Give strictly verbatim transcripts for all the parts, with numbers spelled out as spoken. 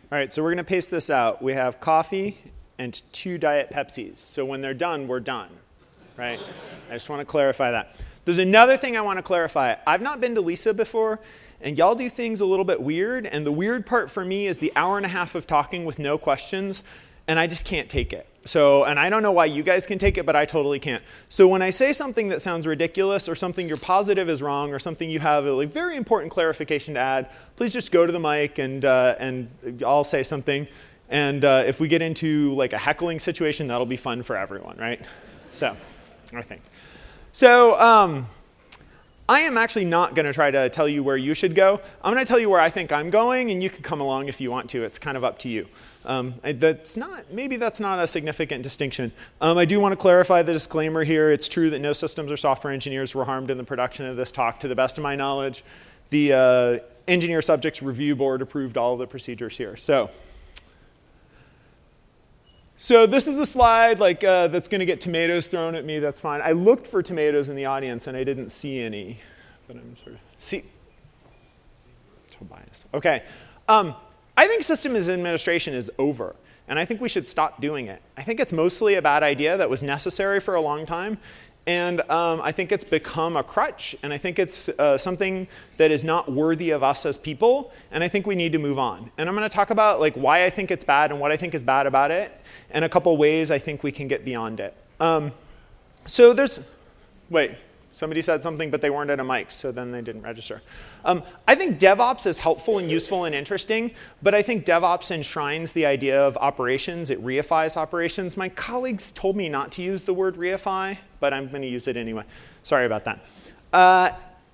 All right, so we're going to paste this out. We have coffee and two Diet Pepsis. So when they're done, we're done, right? I just want to clarify that. There's another thing I want to clarify. I've not been to Lisa before, and y'all do things a little bit weird. And the weird part for me is the hour and a half of talking with no questions, and I just can't take it. So, and I don't know why you guys can take it, but I totally can't. So when I say something that sounds ridiculous or something you're positive is wrong or something you have a like, very important clarification to add, please just go to the mic and, uh, and I'll say something. And uh, if we get into like a heckling situation, that'll be fun for everyone, right? So, I think. So, um, I am actually not going to try to tell you where you should go. I'm going to tell you where I think I'm going, and you can come along if you want to. It's kind of up to you. Um, that's not, maybe that's not a significant distinction. Um, I do want to clarify the disclaimer here. It's true that no systems or software engineers were harmed in the production of this talk. To the best of my knowledge, the uh, Engineer Subjects Review Board approved all of the procedures here. So, so this is a slide like uh, that's going to get tomatoes thrown at me. That's fine. I looked for tomatoes in the audience, and I didn't see any. But I'm sort of see. So biased. Okay. Um, I think systems administration is over, and I think we should stop doing it. I think it's mostly a bad idea that was necessary for a long time, and um, I think it's become a crutch, and I think it's uh, something that is not worthy of us as people, and I think we need to move on. And I'm going to talk about like why I think it's bad and what I think is bad about it, and a couple ways I think we can get beyond it. Um, so there's, wait. Somebody said something, but they weren't at a mic, so then they didn't register. Um, I think DevOps is helpful and useful and interesting, but I think DevOps enshrines the idea of operations. It reifies operations. My colleagues told me not to use the word reify, but I'm going to use it anyway. Sorry about that. Uh,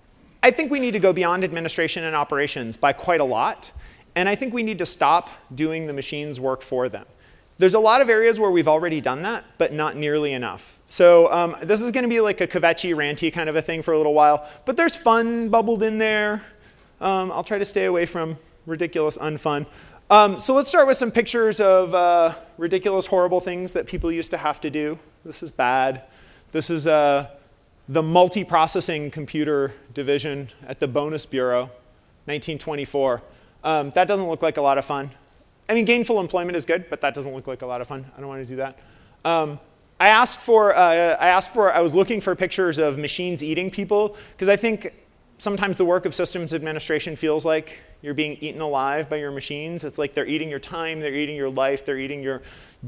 I think we need to go beyond administration and operations by quite a lot, and I think we need to stop doing the machines work for them. There's a lot of areas where we've already done that, but not nearly enough. So um, this is going to be like a kvetchy, ranty kind of a thing for a little while, but there's fun bubbled in there. Um, I'll try to stay away from ridiculous, unfun. Um, so let's start with some pictures of uh, ridiculous, horrible things that people used to have to do. This is bad. This is uh, the multi-processing computer division at the Bonus Bureau, nineteen twenty-four. Um, that doesn't look like a lot of fun. I mean, gainful employment is good, but that doesn't look like a lot of fun. I don't want to do that. Um, I asked for, uh, I asked for, I was looking for pictures of machines eating people, because I think sometimes the work of systems administration feels like you're being eaten alive by your machines. It's like they're eating your time, they're eating your life, they're eating your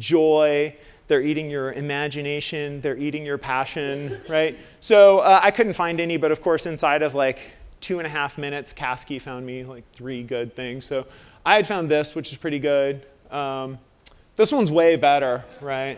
joy, they're eating your imagination, they're eating your passion, right? So uh, I couldn't find any, but of course inside of like two and a half minutes, Kasky found me like three good things. So I had found this, which is pretty good. Um, this one's way better, right?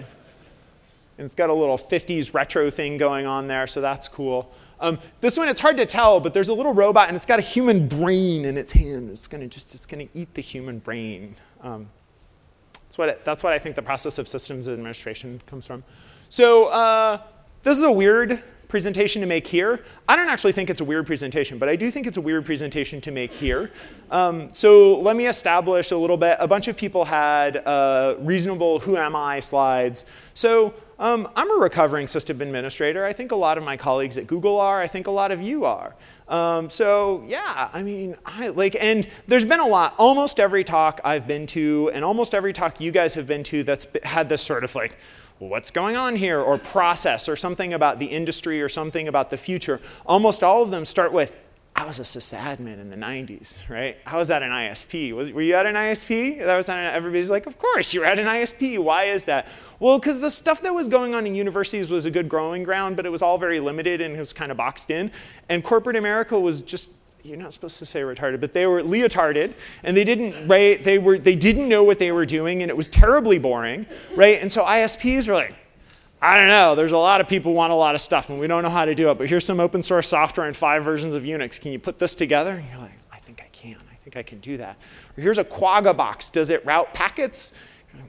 And it's got a little fifties retro thing going on there, so that's cool. Um, this one, it's hard to tell, but there's a little robot, and it's got a human brain in its hand. It's gonna just, it's gonna eat the human brain. Um, that's what it, that's what I think the process of systems administration comes from. So uh, this is a weird presentation to make here. I don't actually think it's a weird presentation, but I do think it's a weird presentation to make here. Um, so let me establish a little bit. A bunch of people had uh, reasonable who am I slides. So um, I'm a recovering system administrator. I think a lot of my colleagues at Google are. I think a lot of you are. Um, so yeah, I mean, I like, and there's been a lot. Almost every talk I've been to, and almost every talk you guys have been to that's had this sort of like, what's going on here, or process, or something about the industry, or something about the future. Almost all of them start with, I was a sysadmin in the nineties, right? I was at an I S P. Was, were you at an I S P? That was at an, everybody's like, of course, you were at an I S P. Why is that? Well, because the stuff that was going on in universities was a good growing ground, but it was all very limited and it was kind of boxed in. And corporate America was just, you're not supposed to say retarded, but they were leotarded, and they didn't, right? They were, they didn't know what they were doing, and it was terribly boring, right? And so I S Ps were like, I don't know, there's a lot of people who want a lot of stuff, and we don't know how to do it, but here's some open source software and five versions of Unix. Can you put this together? And you're like, I think I can. I think I can do that. Or here's a Quagga box. Does it route packets?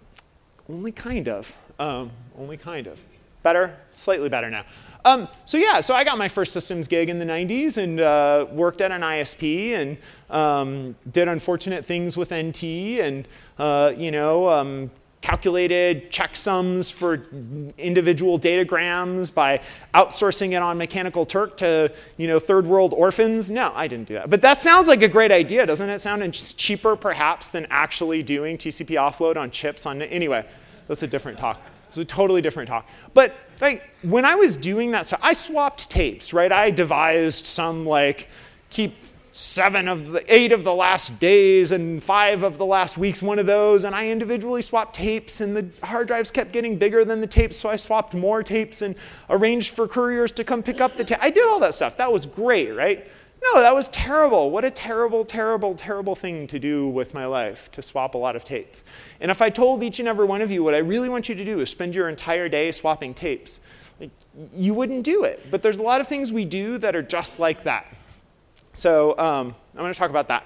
Only kind of. Um, only kind of. Better? Slightly better now. Um, so yeah, so I got my first systems gig in the nineties and uh, worked at an I S P and um, did unfortunate things with N T and, uh, you know, um, calculated checksums for individual datagrams by outsourcing it on Mechanical Turk to, you know, third world orphans. No, I didn't do that. But that sounds like a great idea. Doesn't it sound cheaper, perhaps, than actually doing T C P offload on chips? On Anyway, that's a different talk. It's a totally different talk. But like, when I was doing that stuff, I swapped tapes, right? I devised some, like, keep seven of the eight of the last days and five of the last weeks, one of those, and I individually swapped tapes, and the hard drives kept getting bigger than the tapes, so I swapped more tapes and arranged for couriers to come pick up the tape. I did all that stuff. That was great, right? No, that was terrible. What a terrible, terrible, terrible thing to do with my life, to swap a lot of tapes. And if I told each and every one of you what I really want you to do is spend your entire day swapping tapes, like, you wouldn't do it. But there's a lot of things we do that are just like that. So um, I'm going to talk about that.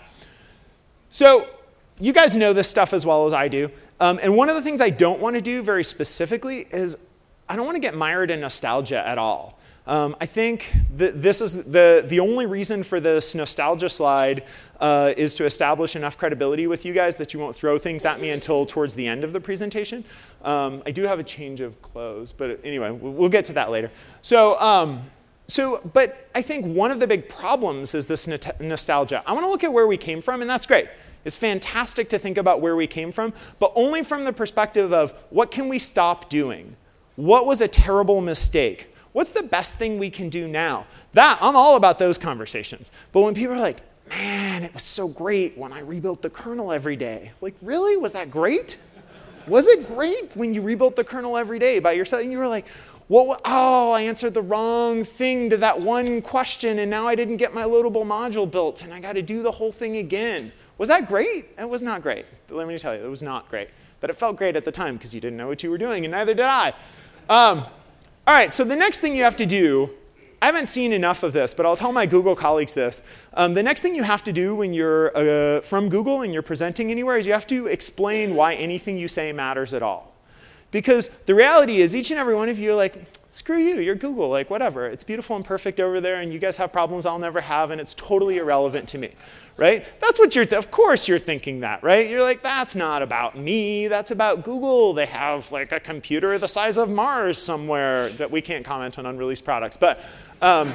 So you guys know this stuff as well as I do. Um, and one of the things I don't want to do very specifically is I don't want to get mired in nostalgia at all. Um, I think that this is the, the only reason for this nostalgia slide uh, is to establish enough credibility with you guys that you won't throw things at me until towards the end of the presentation. Um, I do have a change of clothes, but anyway, we'll get to that later. So. Um, So, but I think one of the big problems is this nostalgia. I want to look at where we came from, and that's great. It's fantastic to think about where we came from, but only from the perspective of what can we stop doing? What was a terrible mistake? What's the best thing we can do now? That, I'm all about those conversations. But when people are like, man, it was so great when I rebuilt the kernel every day. Like, really? Was that great? Was it great when you rebuilt the kernel every day by yourself? And you were like, well, oh, I answered the wrong thing to that one question, and now I didn't get my loadable module built, and I got to do the whole thing again. Was that great? It was not great. But let me tell you, it was not great. But it felt great at the time because you didn't know what you were doing, and neither did I. Um, all right, so the next thing you have to do, I haven't seen enough of this, but I'll tell my Google colleagues this. Um, the next thing you have to do when you're uh, from Google and you're presenting anywhere is you have to explain why anything you say matters at all. Because the reality is each and every one of you are like, screw you, you're Google, like whatever. It's beautiful and perfect over there, and you guys have problems I'll never have, and it's totally irrelevant to me, right? That's what you're, th of course you're thinking that, right? You're like, that's not about me, that's about Google. They have like a computer the size of Mars somewhere that we can't comment on unreleased products, but um,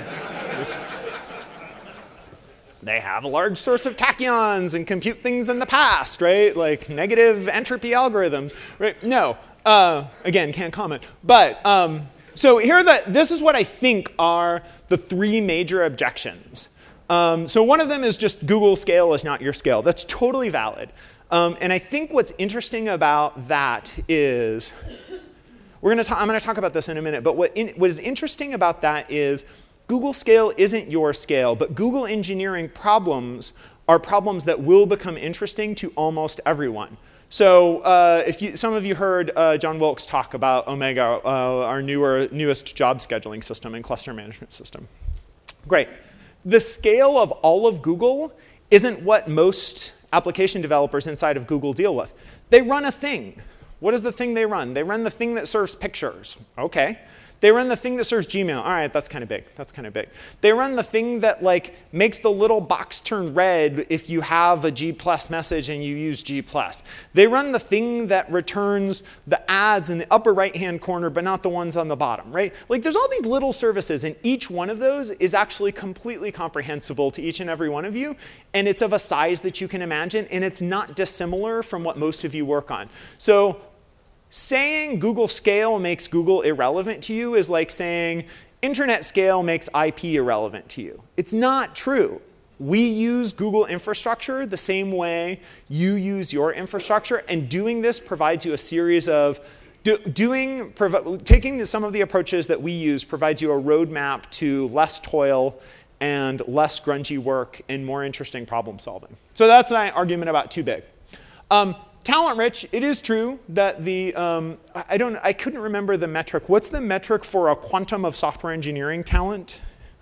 they have a large source of tachyons and compute things in the past, right? Like negative entropy algorithms, right? No. Uh, again, can't comment. But um, so here, are the, this is what I think are the three major objections. Um, so one of them is just Google scale is not your scale. That's totally valid. Um, and I think what's interesting about that is, we're gonna I'm going to talk about this in a minute, but what, in, what is interesting about that is Google scale isn't your scale, but Google engineering problems are problems that will become interesting to almost everyone. So uh, if you, some of you heard uh, John Wilkes talk about Omega, uh, our newer, newest job scheduling system and cluster management system. Great. The scale of all of Google isn't what most application developers inside of Google deal with. They run a thing. What is the thing they run? They run the thing that serves pictures. OK. They run the thing that serves Gmail. All right, that's kind of big. That's kind of big. They run the thing that like makes the little box turn red if you have a G plus message and you use G plus. They run the thing that returns the ads in the upper right-hand corner, but not the ones on the bottom, right? Like there's all these little services, and each one of those is actually completely comprehensible to each and every one of you, and it's of a size that you can imagine, and it's not dissimilar from what most of you work on. So saying Google scale makes Google irrelevant to you is like saying internet scale makes I P irrelevant to you. It's not true. We use Google infrastructure the same way you use your infrastructure, and doing this provides you a series of do, doing taking some of the approaches that we use provides you a roadmap to less toil and less grungy work and more interesting problem solving. So that's my argument about too big. Um, Talent rich, it is true that the, um, I don't, I couldn't remember the metric. What's the metric for a quantum of software engineering talent?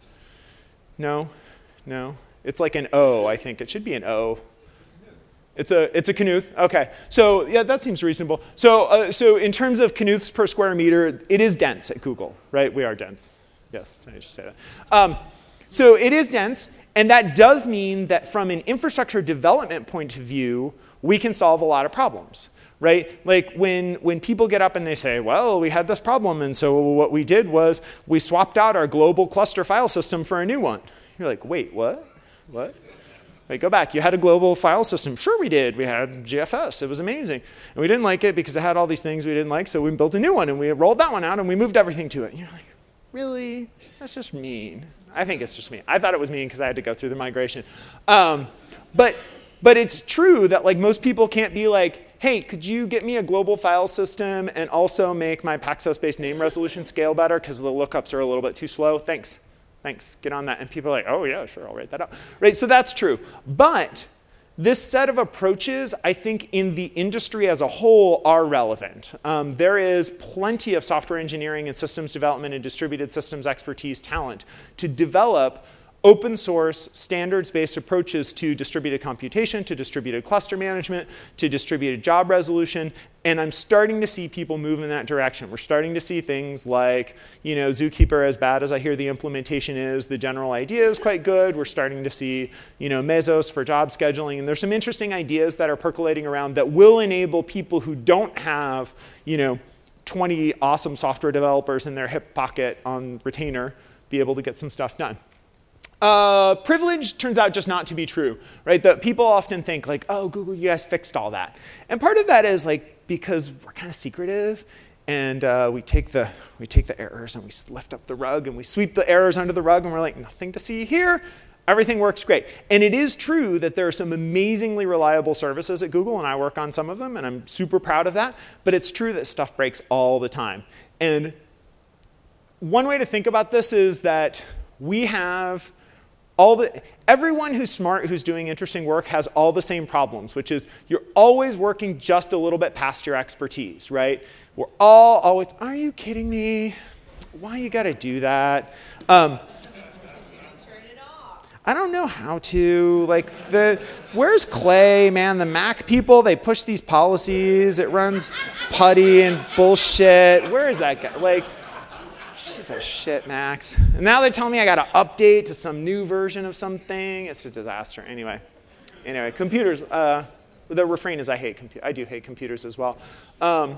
No, no. It's like an O, I think. It should be an O. It's a, it's a Knuth. OK. So yeah, that seems reasonable. So, uh, so in terms of Knuths per square meter, it is dense at Google, right? We are dense. Yes, I should say that. Um, so it is dense, and that does mean that from an infrastructure development point of view, we can solve a lot of problems, right? Like when, when people get up and they say, well, we had this problem, and so what we did was we swapped out our global cluster file system for a new one. You're like, wait, what? What? Wait, go back. You had a global file system. Sure we did. We had G F S. It was amazing. And we didn't like it because it had all these things we didn't like, so we built a new one, and we rolled that one out, and we moved everything to it. And you're like, really? That's just mean. I think it's just mean. I thought it was mean because I had to go through the migration. Um, but, but it's true that like most people can't be like, hey, could you get me a global file system and also make my Paxos-based name resolution scale better because the lookups are a little bit too slow? Thanks. Thanks. Get on that. And people are like, oh, yeah, sure, I'll write that up. Right, so that's true. But this set of approaches, I think, in the industry as a whole are relevant. Um, there is plenty of software engineering and systems development and distributed systems expertise talent to develop open source, standards-based approaches to distributed computation, to distributed cluster management, to distributed job resolution, and I'm starting to see people move in that direction. We're starting to see things like, you know, Zookeeper, as bad as I hear the implementation is, the general idea is quite good. We're starting to see, you know, Mesos for job scheduling, and there's some interesting ideas that are percolating around that will enable people who don't have, you know, twenty awesome software developers in their hip pocket on retainer be able to get some stuff done. Uh, privilege turns out just not to be true, right? That people often think like, oh, Google, you guys fixed all that. And part of that is like because we're kind of secretive, and uh, we take the we take the errors and we lift up the rug and we sweep the errors under the rug, and we're like, nothing to see here. Everything works great. And it is true that there are some amazingly reliable services at Google, and I work on some of them, and I'm super proud of that. But it's true that stuff breaks all the time. And one way to think about this is that we have all the, everyone who's smart, who's doing interesting work has all the same problems, which is you're always working just a little bit past your expertise, right? We're all always, are you kidding me? Why you gotta do that? Um, I don't know how to. Like, the, where's Clay, man? The Mac people, they push these policies. It runs putty and bullshit. Where is that guy? Like, she's a shit, Max. And now they're telling me I got to update to some new version of something. It's a disaster. Anyway, anyway, computers. Uh, the refrain is I hate computers. I do hate computers as well. Um,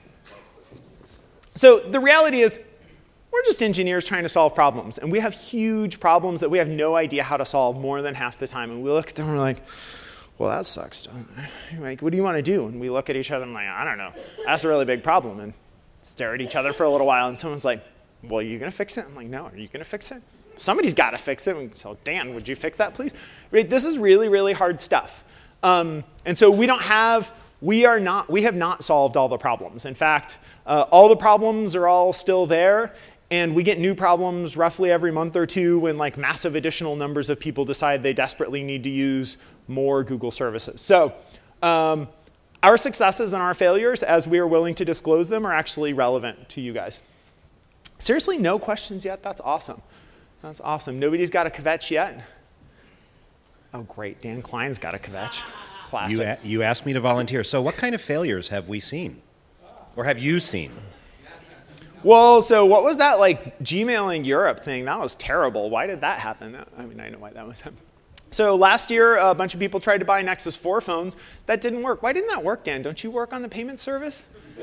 so the reality is, we're just engineers trying to solve problems, and we have huge problems that we have no idea how to solve more than half the time. And we look at them and we're like, well, that sucks, doesn't it? Like, what do you want to do? And we look at each other and I'm like, I don't know. That's a really big problem. And stare at each other for a little while, and someone's like, well, are you going to fix it? I'm like, no, are you going to fix it? Somebody's got to fix it. And so, Dan, would you fix that, please? Right? This is really, really hard stuff. Um, and so we don't have, we are not, we have not solved all the problems. In fact, uh, all the problems are all still there. And we get new problems roughly every month or two when like massive additional numbers of people decide they desperately need to use more Google services. So um, our successes and our failures, as we are willing to disclose them, are actually relevant to you guys. Seriously, no questions yet? That's awesome. That's awesome. Nobody's got a kvetch yet? Oh, great. Dan Klein's got a kvetch. Classic. You, a- you asked me to volunteer. So what kind of failures have we seen? Or have you seen? Well, so what was that like Gmailing Europe thing? That was terrible. Why did that happen? I mean, I know why that was happening. So last year, a bunch of people tried to buy Nexus four phones. That didn't work. Why didn't that work, Dan? Don't you work on the payment service?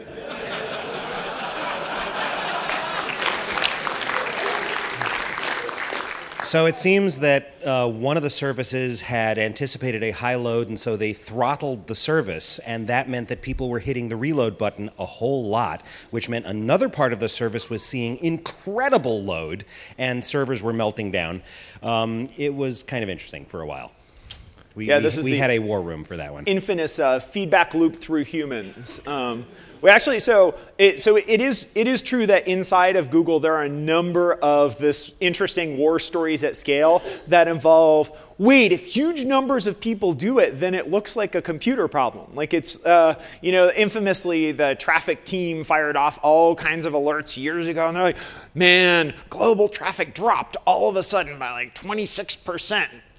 So it seems that uh, one of the services had anticipated a high load, and so they throttled the service, and that meant that people were hitting the reload button a whole lot, which meant another part of the service was seeing incredible load, and servers were melting down. Um, it was kind of interesting for a while. We, yeah, this we, is we the had a war room for that one. Infamous uh, feedback loop through humans. Um, we actually, so it, so it is it is true that inside of Google there are a number of this interesting war stories at scale that involve, wait, if huge numbers of people do it, then it looks like a computer problem. Like it's, uh, you know, infamously the traffic team fired off all kinds of alerts years ago, and they're like, man, global traffic dropped all of a sudden by like twenty-six percent.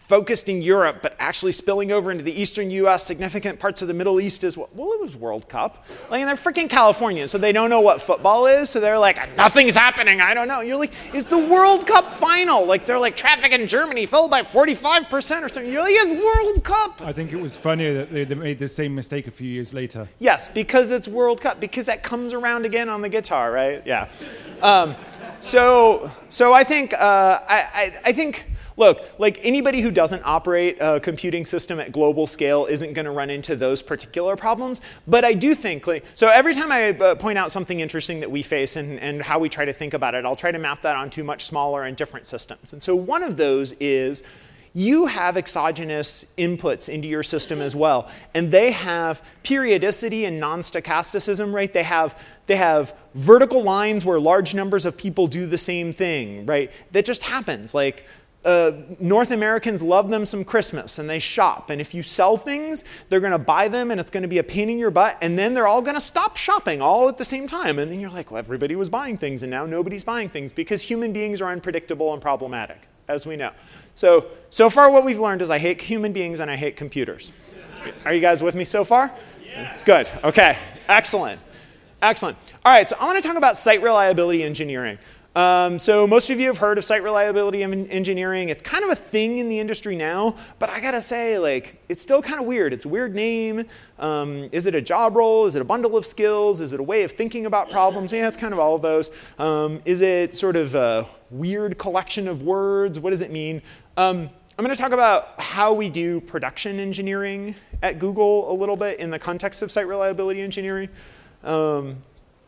focused in Europe, but actually spilling over into the eastern U S, significant parts of the Middle East as well. Well, it was World Cup. Like, and they're freaking California, so they don't know what football is, so they're like, nothing's happening, I don't know. You're like, it's the World Cup final. Like, they're like, traffic in Germany fell by forty-five percent or something. You're like, it's World Cup. I think it was funnier that they, they made the same mistake a few years later. Yes, because it's World Cup, because that comes around again on the guitar, right? Yeah. Um, so, so I think, uh, I, I, I think, look, like anybody who doesn't operate a computing system at global scale isn't going to run into those particular problems. But I do think, like, so every time I uh, point out something interesting that we face and, and how we try to think about it, I'll try to map that onto much smaller and different systems. And so one of those is you have exogenous inputs into your system as well. And they have periodicity and non-stochasticism, right? They have, they have vertical lines where large numbers of people do the same thing, right? That just happens. Like, Uh, North Americans love them some Christmas, and they shop. And if you sell things, they're going to buy them, and it's going to be a pain in your butt. And then they're all going to stop shopping all at the same time. And then you're like, well, everybody was buying things, and now nobody's buying things because human beings are unpredictable and problematic, as we know. So, so far what we've learned is I hate human beings and I hate computers. Are you guys with me so far? Yeah. It's good. Okay. Excellent. Excellent. All right. So I want to talk about site reliability engineering. Um, so most of you have heard of site reliability engineering. It's kind of a thing in the industry now, but I gotta say, like, it's still kind of weird. It's a weird name. Um, is it a job role? Is it a bundle of skills? Is it a way of thinking about problems? Yeah, it's kind of all of those. Um, is it sort of a weird collection of words? What does it mean? Um, I'm going to talk about how we do production engineering at Google a little bit in the context of site reliability engineering. Um,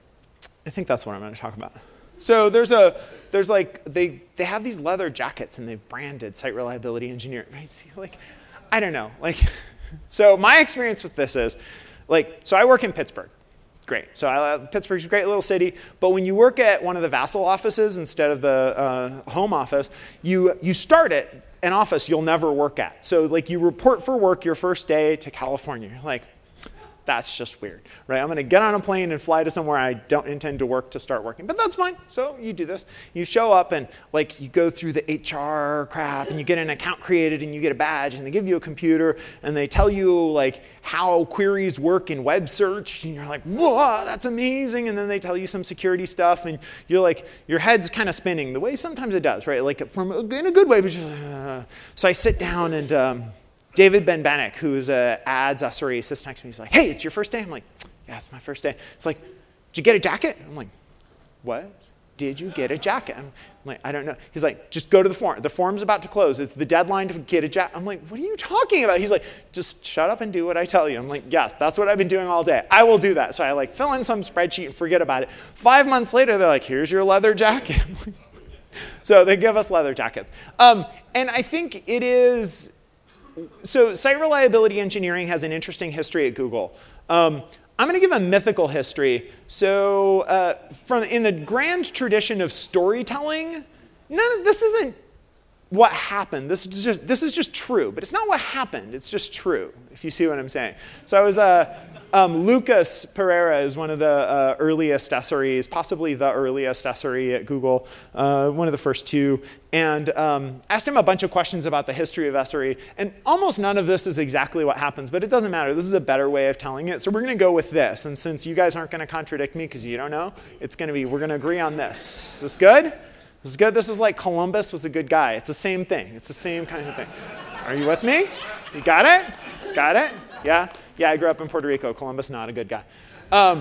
I think that's what I'm going to talk about. So there's a, there's like, they, they have these leather jackets and they've branded site reliability engineering. Right? See, like, I don't know. Like, so my experience with this is, like, so I work in Pittsburgh. Great. So I, Pittsburgh's a great little city. But when you work at one of the vassal offices instead of the uh, home office, you, you start at an office you'll never work at. So like you report for work your first day to California. You're like, that's just weird, right? I'm going to get on a plane and fly to somewhere I don't intend to work to start working. But that's fine. So you do this. You show up and like you go through the H R crap and you get an account created and you get a badge and they give you a computer and they tell you like how queries work in web search and you're like, whoa, that's amazing. And then they tell you some security stuff and you're like, your head's kind of spinning the way sometimes it does, right? Like from in a good way. But just, uh. So I sit down and um, David Ben-Bannock, who's an ads S R E, sits next to me. He's like, hey, it's your first day? I'm like, yeah, it's my first day. It's like, did you get a jacket? I'm like, what? Did you get a jacket? I'm like, I don't know. He's like, just go to the form. The form's about to close. It's the deadline to get a jacket. I'm like, what are you talking about? He's like, just shut up and do what I tell you. I'm like, yes, that's what I've been doing all day. I will do that. So I like fill in some spreadsheet and forget about it. Five months later, they're like, here's your leather jacket. So they give us leather jackets. Um, and I think it is... So site reliability engineering has an interesting history at Google. Um, I'm going to give a mythical history. So uh, from in the grand tradition of storytelling, none of this isn't what happened. This is just this is just true, but it's not what happened. It's just true, if you see what I'm saying. So I was uh, um, Lucas Pereira is one of the uh, earliest S R Es, possibly the earliest S R E at Google, uh, one of the first two. And um, asked him a bunch of questions about the history of S R E. And almost none of this is exactly what happens, but it doesn't matter. This is a better way of telling it. So we're going to go with this. And since you guys aren't going to contradict me because you don't know, it's going to be, we're going to agree on this. Is this good? This is good. This is like Columbus was a good guy. It's the same thing. It's the same kind of thing. Are you with me? You got it? Got it? Yeah? Yeah, I grew up in Puerto Rico. Columbus, not a good guy. Um,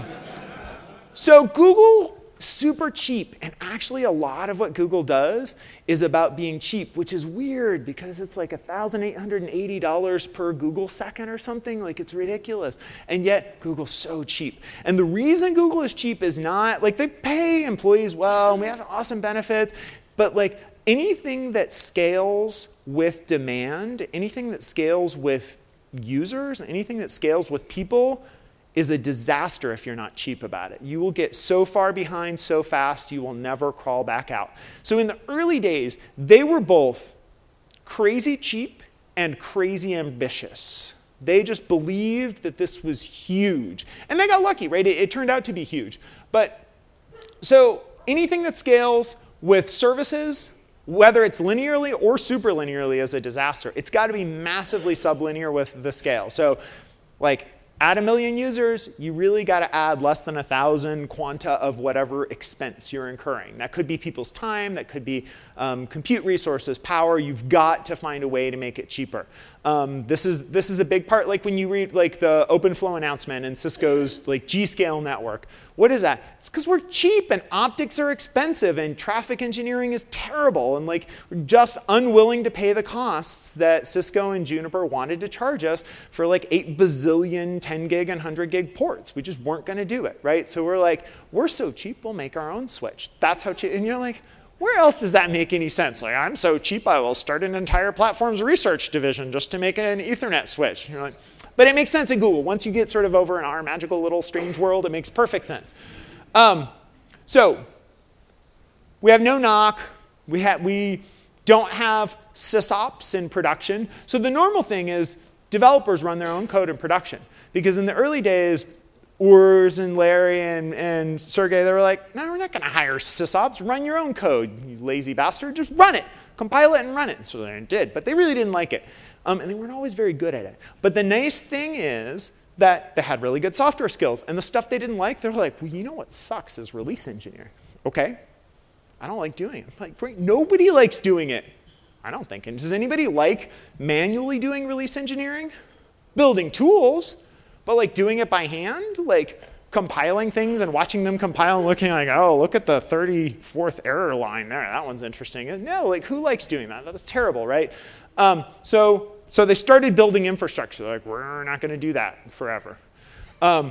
so Google, super cheap. And actually a lot of what Google does is about being cheap, which is weird because it's like one thousand eight hundred eighty dollars per Google second or something. Like it's ridiculous. And yet Google's so cheap. And the reason Google is cheap is not, like they pay employees well and we have awesome benefits, but like anything that scales with demand, anything that scales with users, anything that scales with people is a disaster if you're not cheap about it. You will get so far behind so fast, you will never crawl back out. So in the early days, they were both crazy cheap and crazy ambitious. They just believed that this was huge. And they got lucky, right? It, it turned out to be huge. But so anything that scales with services whether it's linearly or superlinearly is a disaster. It's got to be massively sublinear with the scale. So like add a million users, you really got to add less than a thousand quanta of whatever expense you're incurring. That could be people's time, that could be um, compute resources, power. You've got to find a way to make it cheaper. Um, this is this is a big part. Like when you read like the OpenFlow announcement and Cisco's like G-Scale network. What is that? It's because we're cheap and optics are expensive and traffic engineering is terrible and like we're just unwilling to pay the costs that Cisco and Juniper wanted to charge us for like eight bazillion ten gig and one hundred gig ports. We just weren't going to do it, right? So we're like, we're so cheap, we'll make our own switch. That's how cheap. And you're like, where else does that make any sense? Like, I'm so cheap, I will start an entire platforms research division just to make an Ethernet switch. You're like, but it makes sense in Google. Once you get sort of over in our magical little strange world, it makes perfect sense. Um, so we have no N O C. We, ha we don't have sysops in production. So the normal thing is developers run their own code in production. Because in the early days, Urs and Larry and, and Sergey, they were like, no, we're not going to hire sysops. Run your own code, you lazy bastard. Just run it. Compile it and run it. So they did. But they really didn't like it. Um, and they weren't always very good at it. But the nice thing is that they had really good software skills. And the stuff they didn't like, they were like, well, you know what sucks is release engineering. OK, I don't like doing it. I'm like, great. Nobody likes doing it. I don't think. And does anybody like manually doing release engineering? Building tools. But like doing it by hand, like compiling things and watching them compile and looking like, oh, look at the thirty-fourth error line there. That one's interesting. No, like who likes doing that? That was terrible, right? Um, so, so they started building infrastructure. They're like, we're not going to do that forever. Um,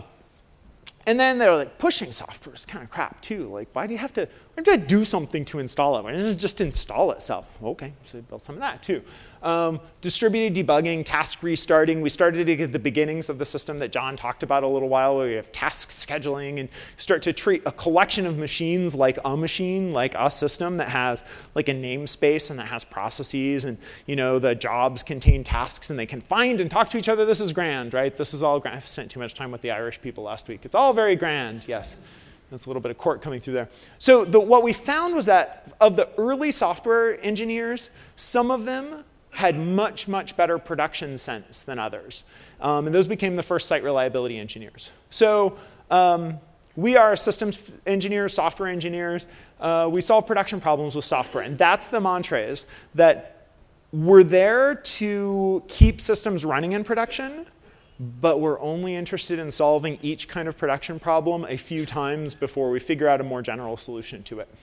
and then they're like, pushing software is kind of crap too. Like, why do you have to, why do you have to do something to install it? Why doesn't it just install itself? Okay, so they built some of that too. Um, distributed debugging, task restarting. We started at the beginnings of the system that John talked about a little while, where you have task scheduling and start to treat a collection of machines like a machine, like a system that has like a namespace and that has processes, and you know the jobs contain tasks and they can find and talk to each other. This is grand, right? This is all grand. I've spent too much time with the Irish people last week. It's all very grand, yes. There's a little bit of court coming through there. So the, what we found was that of the early software engineers, some of them had much, much better production sense than others. Um, and those became the first site reliability engineers. So um, we are systems engineers, software engineers. Uh, we solve production problems with software. And that's the mantra, is that we're there to keep systems running in production, but we're only interested in solving each kind of production problem a few times before we figure out a more general solution to it.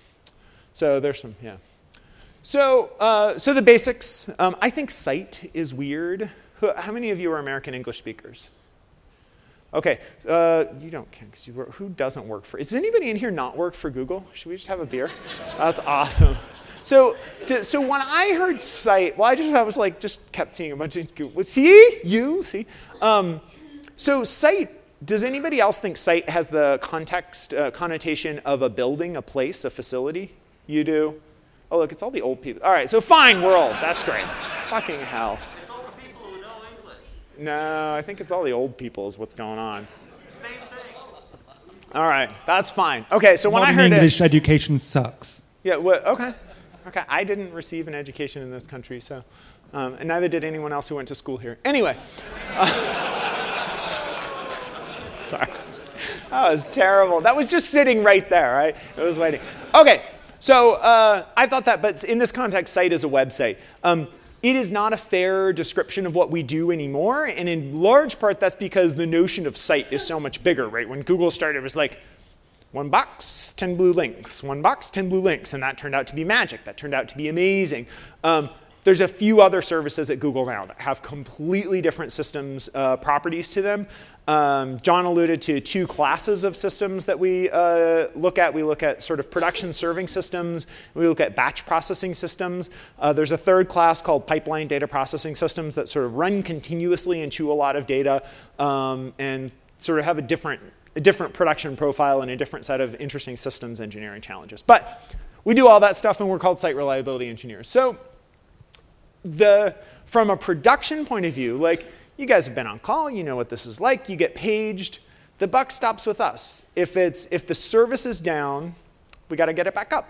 So there's some, yeah. So, uh, so the basics. Um, I think site is weird. How many of you are American English speakers? Okay, uh, you don't care because you work. Who doesn't work for? Does anybody in here not work for Google? Should we just have a beer? That's awesome. So, to, so when I heard site, well, I just I was like, just kept seeing a bunch of Google. See you see. Um, so site. Does anybody else think site has the context uh, connotation of a building, a place, a facility? You do. Oh, look, it's all the old people. All right, so fine, world. That's great. Fucking hell. It's all the people who know English. No, I think it's all the old people is what's going on. Same thing. All right, that's fine. Okay, so when Modern I heard English it, education sucks. yeah, what, okay, okay. I didn't receive an education in this country, so, um, and neither did anyone else who went to school here. Anyway, uh, sorry, that was terrible. That was just sitting right there, right? It was waiting. Okay. So uh, I thought that, but in this context, site is a website. Um, it is not a fair description of what we do anymore, and in large part, that's because the notion of site is so much bigger, right? When Google started, it was like, one box, ten blue links. One box, ten blue links, and that turned out to be magic. That turned out to be amazing. Um, There's a few other services at Google now that have completely different systems uh, properties to them. Um, John alluded to two classes of systems that we uh, look at. We look at sort of production serving systems. We look at batch processing systems. Uh, there's a third class called pipeline data processing systems that sort of run continuously and chew a lot of data um, and sort of have a different, a different production profile and a different set of interesting systems engineering challenges. But we do all that stuff, and we're called site reliability engineers. So the, from a production point of view, like, you guys have been on call, you know what this is like, you get paged, the buck stops with us. If, it's, if the service is down, we gotta get it back up.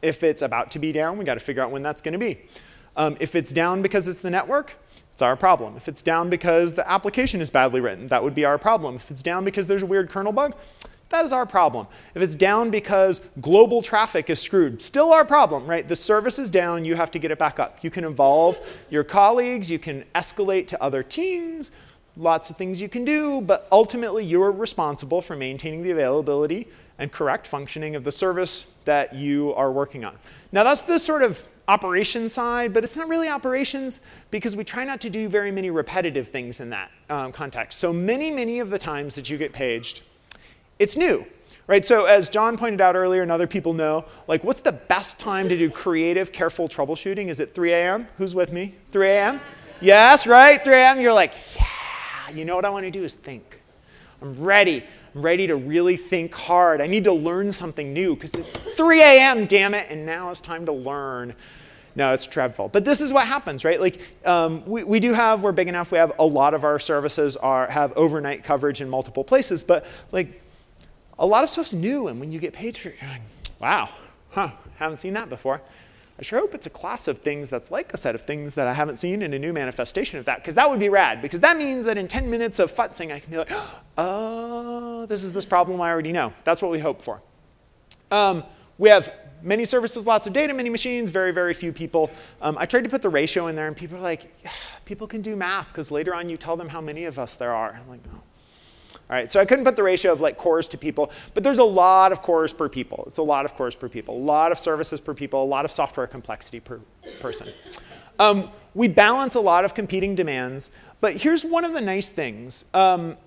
If it's about to be down, we got to figure out when that's going to be. Um, if it's down because it's the network, it's our problem. If it's down because the application is badly written, that would be our problem. If it's down because there's a weird kernel bug, that is our problem. If it's down because global traffic is screwed, still our problem, right? The service is down, you have to get it back up. You can involve your colleagues, you can escalate to other teams, lots of things you can do, but ultimately you're responsible for maintaining the availability and correct functioning of the service that you are working on. Now that's the sort of operations side, but it's not really operations because we try not to do very many repetitive things in that um, context. So many, many of the times that you get paged, it's new, right? So as John pointed out earlier and other people know, like what's the best time to do creative, careful troubleshooting? Is it three A M? Who's with me? three A M? Yes, right? three A M, you're like, yeah, you know what I want to do is think. I'm ready. I'm ready to really think hard. I need to learn something new because it's three A M, damn it, and now it's time to learn. No, it's dreadful. But this is what happens, right? Like um, we, we do have, we're big enough, we have a lot of our services are have overnight coverage in multiple places, but like a lot of stuff's new, and when you get paid for it, you're like, wow, huh, haven't seen that before. I sure hope it's a class of things that's like a set of things that I haven't seen in a new manifestation of that, because that would be rad, because that means that in ten minutes of futzing, I can be like, oh, this is this problem I already know. That's what we hope for. Um, we have many services, lots of data, many machines, very, very few people. Um, I tried to put the ratio in there, and people are like, people can do math, because later on you tell them how many of us there are. I'm like, oh. All right, so I couldn't put the ratio of like cores to people, but there's a lot of cores per people. It's a lot of cores per people, a lot of services per people, a lot of software complexity per person. Um, we balance a lot of competing demands, but here's one of the nice things. Um,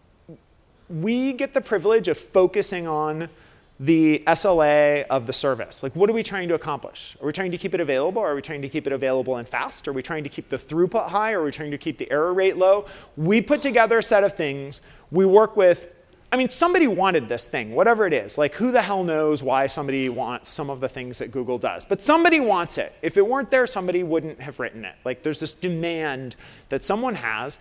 we get the privilege of focusing on the S L A of the service. Like, what are we trying to accomplish? Are we trying to keep it available? Are we trying to keep it available and fast? Are we trying to keep the throughput high? Are we trying to keep the error rate low? We put together a set of things. We work with, I mean, somebody wanted this thing, whatever it is. Like, who the hell knows why somebody wants some of the things that Google does? But somebody wants it. If it weren't there, somebody wouldn't have written it. Like, there's this demand that someone has,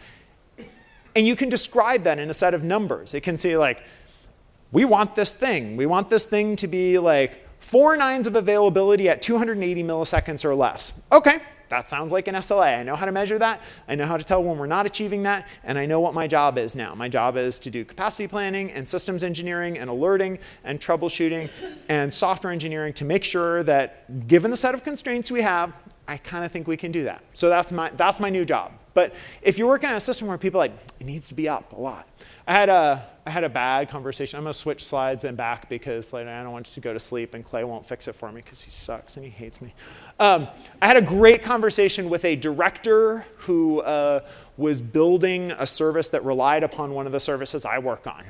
and you can describe that in a set of numbers. It can say, like, we want this thing. We want this thing to be like four nines of availability at two hundred eighty milliseconds or less. Okay, that sounds like an S L A. I know how to measure that. I know how to tell when we're not achieving that. And I know what my job is now. My job is to do capacity planning and systems engineering and alerting and troubleshooting and software engineering to make sure that given the set of constraints we have, I kind of think we can do that. So that's my, that's my new job. But if you're working on a system where people are like, it needs to be up a lot. I had a, I had a bad conversation. I'm going to switch slides and back because like, I don't want you to go to sleep and Clay won't fix it for me because he sucks and he hates me. Um, I had a great conversation with a director who uh, was building a service that relied upon one of the services I work on.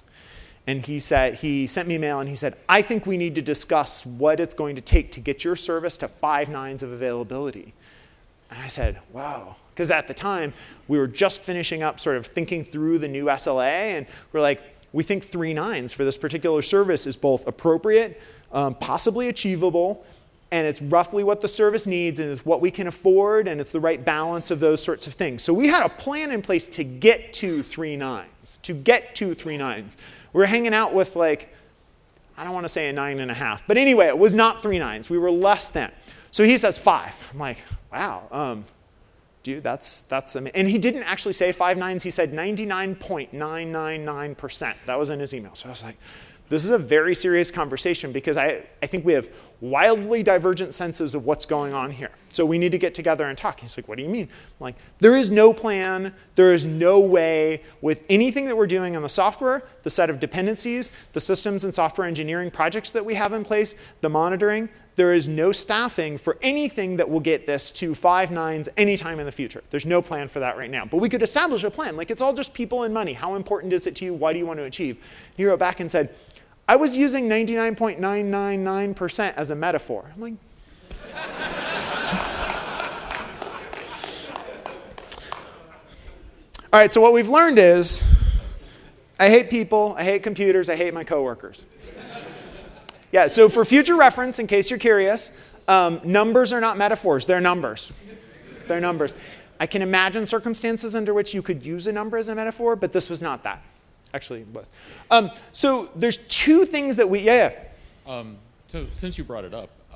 And he said, he sent me a mail and he said, I think we need to discuss what it's going to take to get your service to five nines of availability. And I said, wow. Because at the time, we were just finishing up sort of thinking through the new S L A, and we're like, we think three nines for this particular service is both appropriate, um, possibly achievable, and it's roughly what the service needs, and it's what we can afford, and it's the right balance of those sorts of things. So we had a plan in place to get to three nines, to get to three nines. We were hanging out with like, I don't want to say a nine and a half, but anyway, it was not three nines. We were less than. So he says five. I'm like, wow. Um, Dude, that's, that's amazing. And he didn't actually say five nines. He said ninety-nine point nine nine nine percent. That was in his email. So I was like, this is a very serious conversation because I, I think we have wildly divergent senses of what's going on here. So we need to get together and talk. He's like, what do you mean? I'm like, there is no plan. There is no way with anything that we're doing on the software, the set of dependencies, the systems and software engineering projects that we have in place, the monitoring, there is no staffing for anything that will get this to five nines anytime in the future. There's no plan for that right now. But we could establish a plan. Like, it's all just people and money. How important is it to you? Why do you want to achieve? He wrote back and said, I was using ninety-nine point nine nine nine percent as a metaphor. I'm like, all right, so what we've learned is I hate people, I hate computers, I hate my coworkers. Yeah, so for future reference, in case you're curious, um, numbers are not metaphors, they're numbers. They're numbers. I can imagine circumstances under which you could use a number as a metaphor, but this was not that. Actually, it was. Um, so there's two things that we, yeah, yeah. Um, so since you brought it up,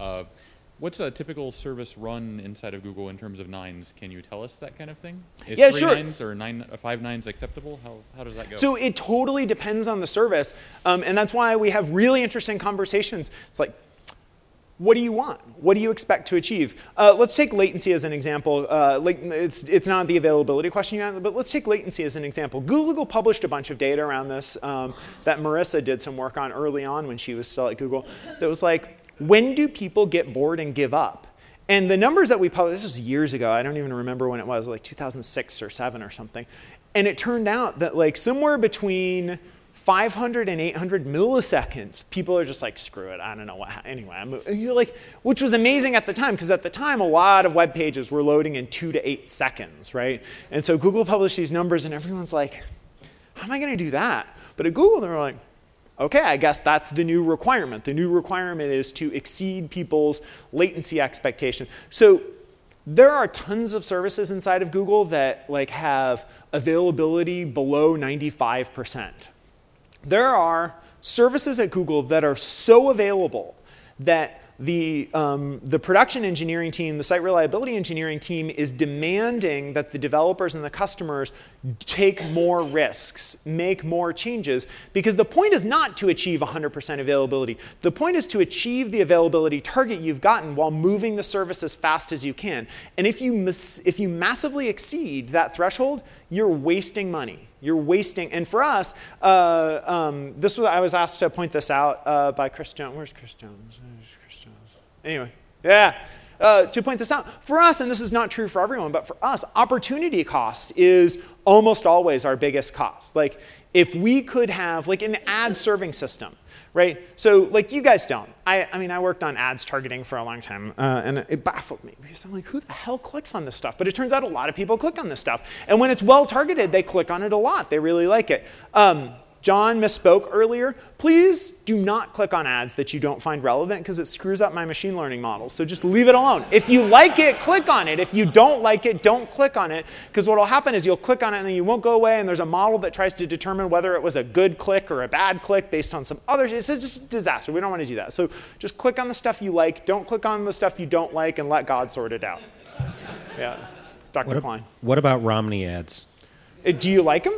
Uh, what's a typical service run inside of Google in terms of nines? Can you tell us that kind of thing? Is Yeah, three sure. nines or nine, uh, five nines acceptable? How, how does that go? So it totally depends on the service, um, and that's why we have really interesting conversations. It's like, what do you want? What do you expect to achieve? Uh, let's take latency as an example. Uh, like it's, it's not the availability question you asked, but let's take latency as an example. Google published a bunch of data around this um, that Marissa did some work on early on when she was still at Google. That was like, when do people get bored and give up? And the numbers that we published, this was years ago, I don't even remember when it was, like two thousand six or seven or something. And it turned out that like somewhere between five hundred and eight hundred milliseconds, people are just like, screw it, I don't know what, anyway. I'm, you're like, which was amazing at the time, because at the time, a lot of web pages were loading in two to eight seconds, right? And so Google published these numbers, and everyone's like, how am I going to do that? But at Google, they were like, okay, I guess that's the new requirement. The new requirement is to exceed people's latency expectation. So there are tons of services inside of Google that like have availability below ninety-five percent. There are services at Google that are so available that the, um, the production engineering team, the site reliability engineering team is demanding that the developers and the customers take more risks, make more changes, because the point is not to achieve one hundred percent availability. The point is to achieve the availability target you've gotten while moving the service as fast as you can. And if you, mis- if you massively exceed that threshold, you're wasting money. You're wasting, and for us, uh, um, this was, I was asked to point this out uh, by Chris Jones. Where's Chris Jones? Where's Chris Jones? Anyway, yeah, uh, to point this out. For us, and this is not true for everyone, but for us, opportunity cost is almost always our biggest cost. Like, if we could have, like an ad serving system, right? So, like, you guys don't. I, I mean, I worked on ads targeting for a long time, uh, and it baffled me because I'm like, who the hell clicks on this stuff? But it turns out a lot of people click on this stuff. And when it's well targeted, they click on it a lot. They really like it. Um, John misspoke earlier. Please do not click on ads that you don't find relevant because it screws up my machine learning models. So just leave it alone. If you like it, click on it. If you don't like it, don't click on it, because what will happen is you'll click on it and then you won't go away, and there's a model that tries to determine whether it was a good click or a bad click based on some other. It's just a disaster. We don't want to do that. So just click on the stuff you like. Don't click on the stuff you don't like, and let God sort it out. Yeah, Doctor What, Klein. what about Romney ads? Uh, Do you like them?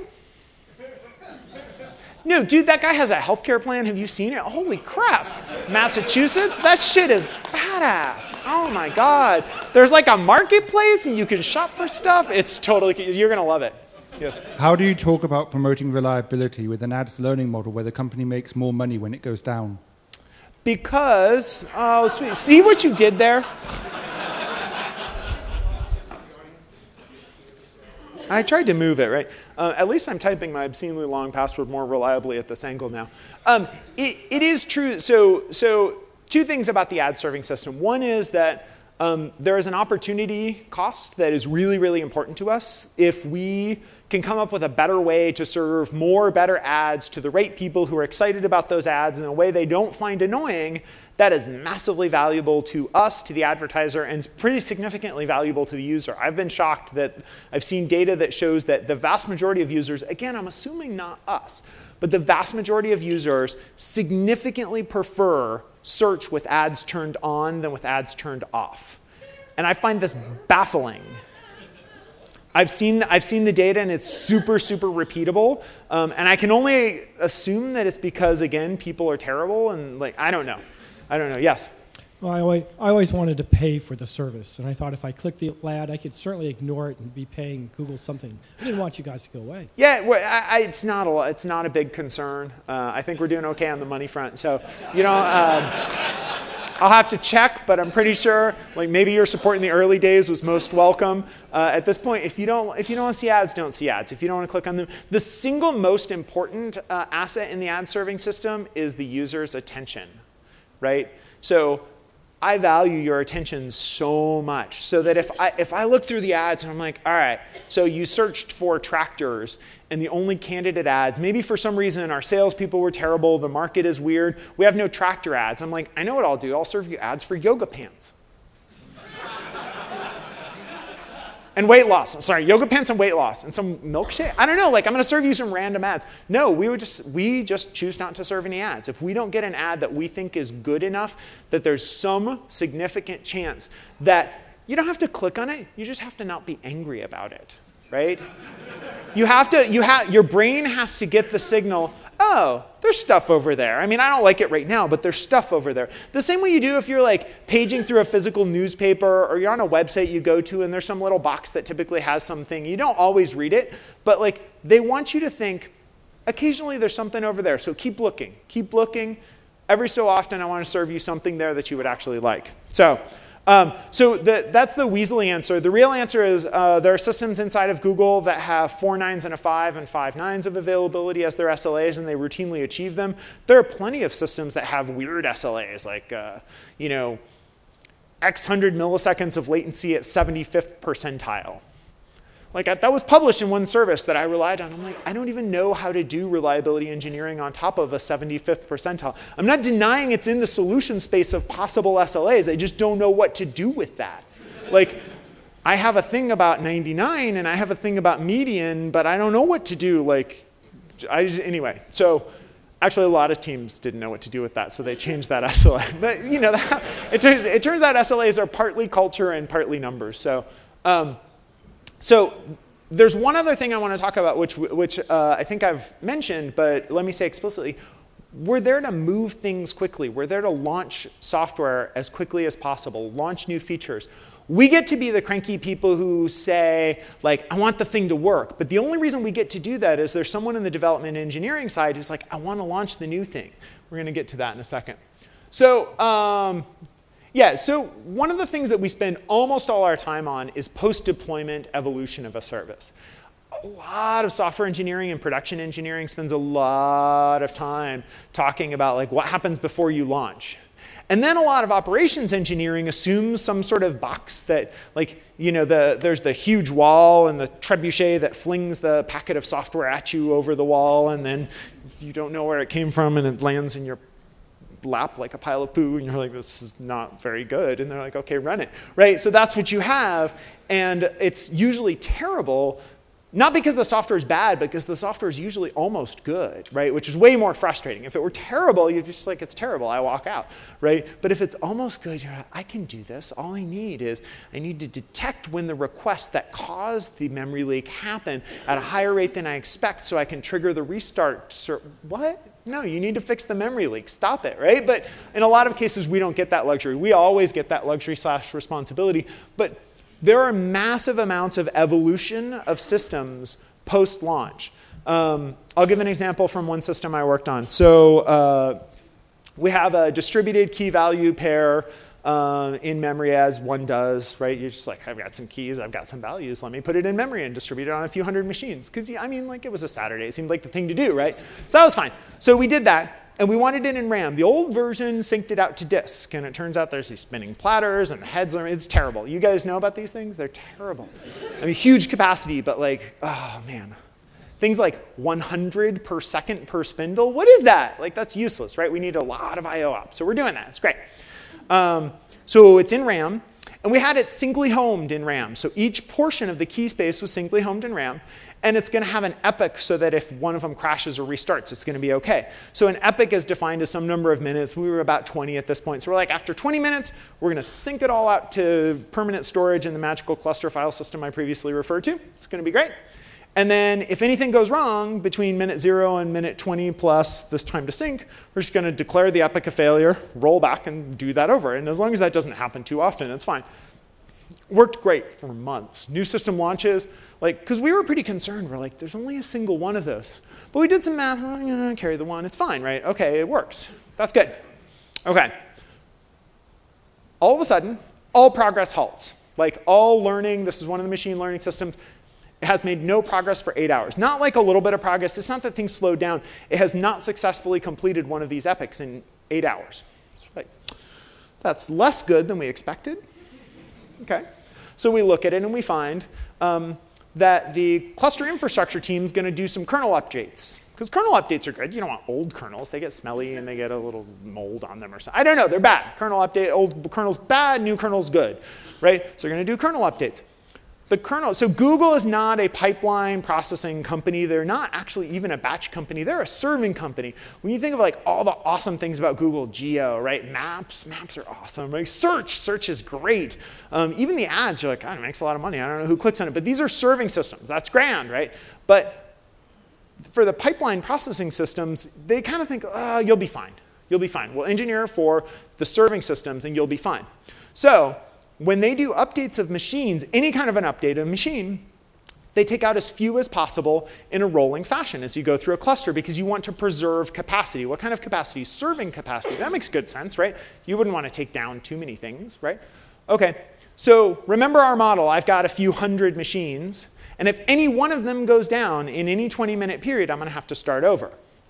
No, dude, that guy has a healthcare plan. Have you seen it? Holy crap. Massachusetts? That shit is badass. Oh my God. There's like a marketplace and you can shop for stuff. It's totally, you're going to love it. Yes. How do you talk about promoting reliability with an ads learning model where the company makes more money when it goes down? Because, oh sweet, see what you did there? I tried to move it, right? Uh, at least I'm typing my obscenely long password more reliably at this angle now. Um, it, it is true. So, so two things about the ad serving system. One is that um, there is an opportunity cost that is really, really important to us. If we can come up with a better way to serve more better ads to the right people who are excited about those ads in a way they don't find annoying, that is massively valuable to us, to the advertiser, and pretty significantly valuable to the user. I've been shocked that I've seen data that shows that the vast majority of users, again, I'm assuming not us, but the vast majority of users significantly prefer search with ads turned on than with ads turned off. And I find this baffling. I've seen, I've seen the data, and it's super, super repeatable. Um, and I can only assume that it's because, again, people are terrible, and like, I don't know. I don't know. Yes? Well, I always, I always wanted to pay for the service, and I thought if I clicked the ad, I could certainly ignore it and be paying Google something. I didn't want you guys to go away. Yeah, well, I, I, it's not a, it's not a big concern. Uh, I think we're doing okay on the money front. So, you know, um, I'll have to check, but I'm pretty sure, like maybe your support in the early days was most welcome. Uh, at this point, if you don't, if you don't want to see ads, don't see ads. If you don't want to click on them, the single most important uh, asset in the ad serving system is the user's attention, right? So I value your attention so much, so that if I, if I look through the ads and I'm like, all right, so you searched for tractors, and the only candidate ads, maybe for some reason our salespeople were terrible, the market is weird, we have no tractor ads. I'm like, I know what I'll do. I'll serve you ads for yoga pants. and weight loss. I'm sorry, yoga pants and weight loss and some milkshake. I don't know, like I'm gonna serve you some random ads. No, we would just we just choose not to serve any ads. If we don't get an ad that we think is good enough, that there's some significant chance that you don't have to click on it, you just have to not be angry about it, right? You have to, you have, your brain has to get the signal, oh, there's stuff over there. I mean, I don't like it right now, but there's stuff over there. The same way you do if you're like paging through a physical newspaper or you're on a website you go to and there's some little box that typically has something. You don't always read it, but like they want you to think, occasionally there's something over there, so keep looking, keep looking. Every so often I want to serve you something there that you would actually like. So. Um, so the, that's the Weasley answer. The real answer is uh, there are systems inside of Google that have four nines and a five and five nines of availability as their S L As, and they routinely achieve them. There are plenty of systems that have weird S L As, like uh, you know, X hundred milliseconds of latency at seventy-fifth percentile. Like that was published in one service that I relied on. I'm like, I don't even know how to do reliability engineering on top of a seventy-fifth percentile. I'm not denying it's in the solution space of possible S L As. I just don't know what to do with that. Like, I have a thing about ninety-nine and I have a thing about median, but I don't know what to do. Like, I just, anyway. So, actually, a lot of teams didn't know what to do with that, so they changed that S L A. But you know, that, it, it turns out S L As are partly culture and partly numbers. So. Um, So there's one other thing I want to talk about, which, which uh, I think I've mentioned, but let me say explicitly. We're there to move things quickly. We're there to launch software as quickly as possible, launch new features. We get to be the cranky people who say, like, I want the thing to work. But the only reason we get to do that is there's someone in the development engineering side who's like, I want to launch the new thing. We're going to get to that in a second. So, um, Yeah, so one of the things that we spend almost all our time on is post-deployment evolution of a service. A lot of software engineering and production engineering spends a lot of time talking about like what happens before you launch. And then a lot of operations engineering assumes some sort of box that, like, you know, the, there's the huge wall and the trebuchet that flings the packet of software at you over the wall, and then you don't know where it came from and it lands in your lap like a pile of poo, and you're like, this is not very good. And they're like, okay, run it, right? So that's what you have, and it's usually terrible, not because the software is bad, but because the software is usually almost good, right? Which is way more frustrating. If it were terrible, you're just like, it's terrible, I walk out, right? But if it's almost good, you're like, I can do this. All I need is, I need to detect when the requests that caused the memory leak happen at a higher rate than I expect so I can trigger the restart. What? No, you need to fix the memory leak. Stop it, right? But in a lot of cases, we don't get that luxury. We always get that luxury slash responsibility. But there are massive amounts of evolution of systems post-launch. Um, I'll give an example from one system I worked on. So uh, we have a distributed key value pair uh, in memory, as one does, right? You're just like, I've got some keys, I've got some values, let me put it in memory and distribute it on a few hundred machines. Because, I mean, like, it was a Saturday. It seemed like the thing to do, right? So that was fine. So we did that. And we wanted it in RAM. The old version synced it out to disk, and it turns out there's these spinning platters, and the heads are, it's terrible. You guys know about these things? They're terrible. I mean, huge capacity, but like, oh man. Things like one hundred per second per spindle, what is that? Like, that's useless, right? We need a lot of I O ops, so we're doing that, it's great. Um, so it's in RAM, and we had it singly homed in RAM. So each portion of the key space was singly homed in RAM. And it's going to have an epoch so that if one of them crashes or restarts, it's going to be OK. So an epoch is defined as some number of minutes. We were about twenty at this point. So we're like, after twenty minutes, we're going to sync it all out to permanent storage in the magical cluster file system I previously referred to. It's going to be great. And then if anything goes wrong between minute zero and minute twenty plus this time to sync, we're just going to declare the epoch a failure, roll back, and do that over. And as long as that doesn't happen too often, it's fine. Worked great for months. New system launches, like, because we were pretty concerned. We're like, there's only a single one of those. But we did some math, well, yeah, carry the one, it's fine, right? Okay, it works. That's good. Okay. All of a sudden, all progress halts. Like, all learning, this is one of the machine learning systems, it has made no progress for eight hours. Not like a little bit of progress. It's not that things slowed down. It has not successfully completed one of these epochs in eight hours. That's right. That's less good than we expected. Okay. So we look at it and we find um, that the cluster infrastructure team is going to do some kernel updates. Because kernel updates are good. You don't want old kernels. They get smelly and they get a little mold on them or something. I don't know. They're bad. Kernel update, old kernel's bad, new kernel's good. Right? So they're going to do kernel updates. the kernel, so Google is not a pipeline processing company. They're not actually even a batch company. They're a serving company. When you think of like all the awesome things about Google Geo, right? Maps, maps are awesome. Right? Search, search is great. Um, even the ads, you're like, God, it makes a lot of money. I don't know who clicks on it. But these are serving systems. That's grand, right? But for the pipeline processing systems, they kind of think, oh, you'll be fine. You'll be fine. We'll engineer for the serving systems, and you'll be fine. So when they do updates of machines, any kind of an update of a machine, they take out as few as possible in a rolling fashion as you go through a cluster because you want to preserve capacity. What kind of capacity? Serving capacity. That makes good sense, right? You wouldn't want to take down too many things, right? Okay, so remember our model. I've got a few hundred machines, and if any one of them goes down in any twenty minute period, I'm going to have to start over.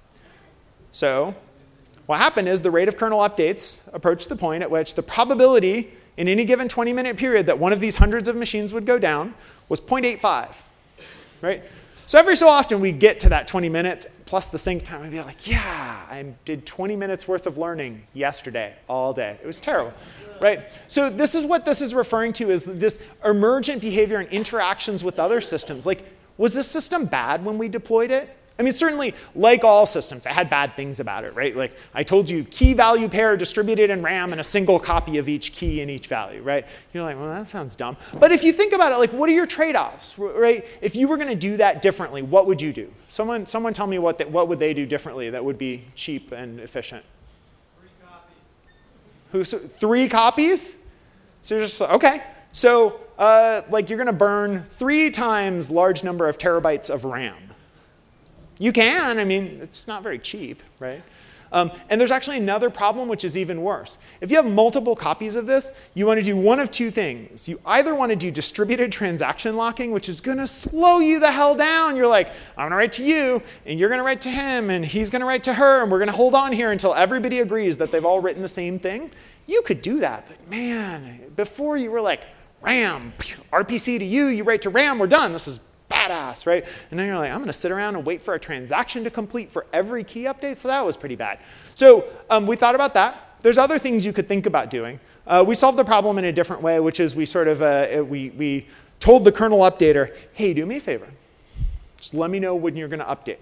So what happened is the rate of kernel updates approached the point at which the probability in any given twenty minute period that one of these hundreds of machines would go down was zero point eight five, right? So every so often we get to that twenty minutes plus the sync time and be like, yeah, I did twenty minutes worth of learning yesterday, all day. It was terrible, right? So this is what this is referring to is this emergent behavior and interactions with other systems. Like, was this system bad when we deployed it? I mean, certainly, like all systems, it had bad things about it, right? Like I told you, key value pair distributed in RAM and a single copy of each key in each value, right? You're like, well, that sounds dumb. But if you think about it, like, what are your trade-offs, right? If you were going to do that differently, what would you do? Someone, someone tell me what, they, what would they do differently that would be cheap and efficient? Three copies. Who, so, three copies? So you're just, okay. So, uh, like, you're going to burn three times large number of terabytes of RAM. You can, I mean, it's not very cheap, right? Um, and there's actually another problem which is even worse. If you have multiple copies of this, you want to do one of two things. You either want to do distributed transaction locking, which is going to slow you the hell down. You're like, I'm going to write to you, and you're going to write to him, and he's going to write to her, and we're going to hold on here until everybody agrees that they've all written the same thing. You could do that, but man, before you were like, RAM, R P C to you, you write to RAM, we're done. This is badass, right? And then you're like, I'm going to sit around and wait for a transaction to complete for every key update. So that was pretty bad. So um, we thought about that. There's other things you could think about doing. Uh, we solved the problem in a different way, which is we sort of, uh, we, we told the kernel updater, hey, do me a favor. Just let me know when you're going to update.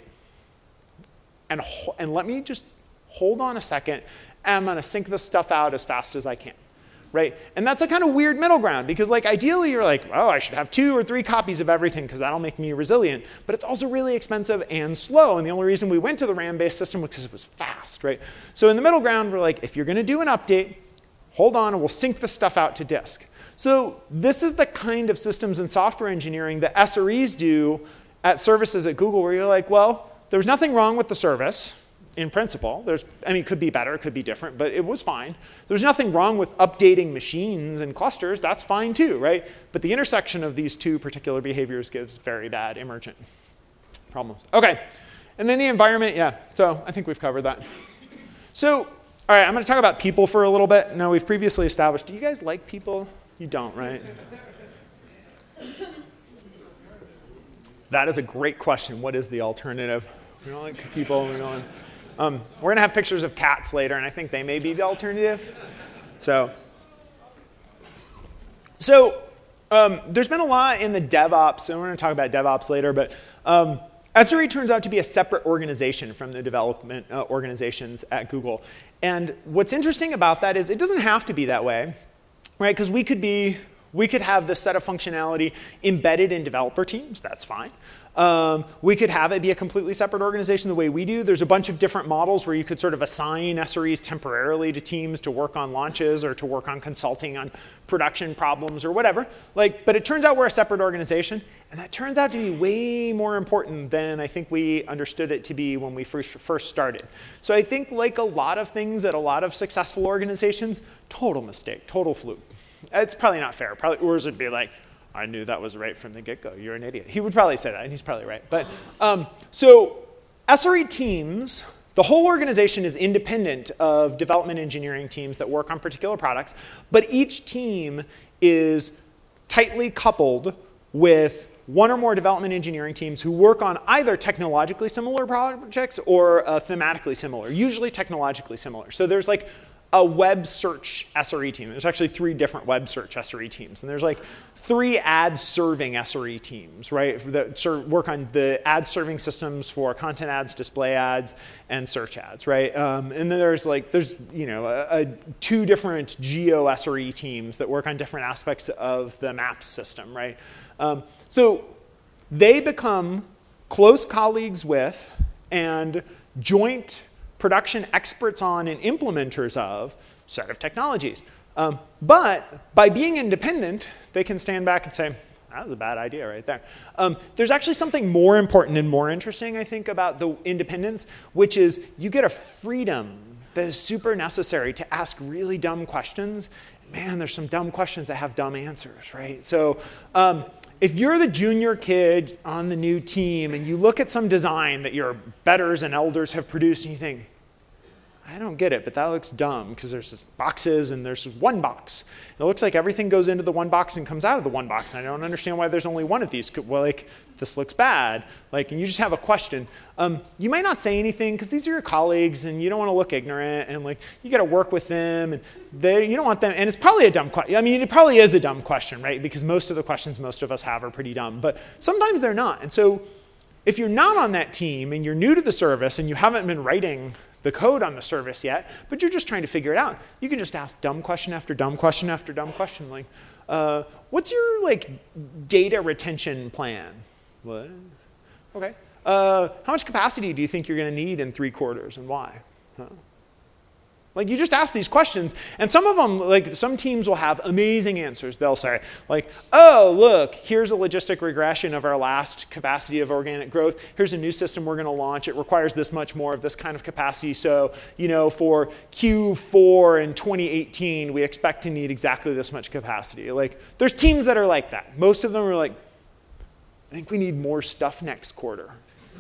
And, and let me just hold on a second, and I'm going to sync this stuff out as fast as I can. Right? And that's a kind of weird middle ground because like ideally you're like, oh, I should have two or three copies of everything because that'll make me resilient. But it's also really expensive and slow. And the only reason we went to the RAM-based system was because it was fast, right? So in the middle ground, we're like, if you're going to do an update, hold on and we'll sync the stuff out to disk. So this is the kind of systems and software engineering that S R Es do at services at Google where you're like, well, there's nothing wrong with the service. In principle, there's, I mean, it could be better, it could be different, but it was fine. There's nothing wrong with updating machines and clusters. That's fine too, right? But the intersection of these two particular behaviors gives very bad emergent problems. Okay, and then the environment, yeah. So I think we've covered that. So, all right, I'm going to talk about people for a little bit. Now, we've previously established, do you guys like people? You don't, right? That is a great question. What is the alternative? We don't like people. We don't. Um, we're going to have pictures of cats later, and I think they may be the alternative. So, so um, there's been a lot in the DevOps, so we're going to talk about DevOps later, but um, S R E turns out to be a separate organization from the development uh, organizations at Google. And what's interesting about that is it doesn't have to be that way, right? Because we could be, we could have this set of functionality embedded in developer teams. That's fine. Um, we could have it be a completely separate organization the way we do. There's a bunch of different models where you could sort of assign S R Es temporarily to teams to work on launches or to work on consulting on production problems or whatever. Like, but it turns out we're a separate organization, and that turns out to be way more important than I think we understood it to be when we first, first started. So I think like a lot of things at a lot of successful organizations, total mistake, total fluke. It's probably not fair. Probably Urs would be like, I knew that was right from the get-go. You're an idiot. He would probably say that, and he's probably right. But um, so S R E teams, the whole organization is independent of development engineering teams that work on particular products, but each team is tightly coupled with one or more development engineering teams who work on either technologically similar projects or uh, thematically similar, usually technologically similar. So there's like a web search S R E team. There's actually three different web search S R E teams. And there's like three ad serving S R E teams, right, that ser- work on the ad serving systems for content ads, display ads, and search ads, right? Um, and then there's like, there's, you know, a, a two different geo S R E teams that work on different aspects of the Maps system, right? Um, so they become close colleagues with and joint production experts on and implementers of set of technologies. Um, but by being independent, they can stand back and say, that was a bad idea right there. Um, there's actually something more important and more interesting, I think, about the independence, which is you get a freedom that is super necessary to ask really dumb questions. Man, there's some dumb questions that have dumb answers, right? So um, if you're the junior kid on the new team and you look at some design that your betters and elders have produced and you think, I don't get it, but that looks dumb because there's just boxes and there's one box. It looks like everything goes into the one box and comes out of the one box, and I don't understand why there's only one of these. Well, like, this looks bad. Like, and you just have a question. Um, you might not say anything because these are your colleagues and you don't want to look ignorant, and like, you got to work with them, and they, you don't want them, and it's probably a dumb question. I mean, it probably is a dumb question, right? Because most of the questions most of us have are pretty dumb, but sometimes they're not. And so if you're not on that team and you're new to the service and you haven't been writing the code on the service yet, but you're just trying to figure it out, you can just ask dumb question after dumb question after dumb question, like, uh, what's your like data retention plan? What? Okay. Uh, how much capacity do you think you're going to need in three quarters, and why? Huh? Like, you just ask these questions, and some of them, like, some teams will have amazing answers. They'll say, like, oh, look, here's a logistic regression of our last capacity of organic growth. Here's a new system we're going to launch. It requires this much more of this kind of capacity. So, you know, for Q four in twenty eighteen, we expect to need exactly this much capacity. Like, there's teams that are like that. Most of them are like, I think we need more stuff next quarter.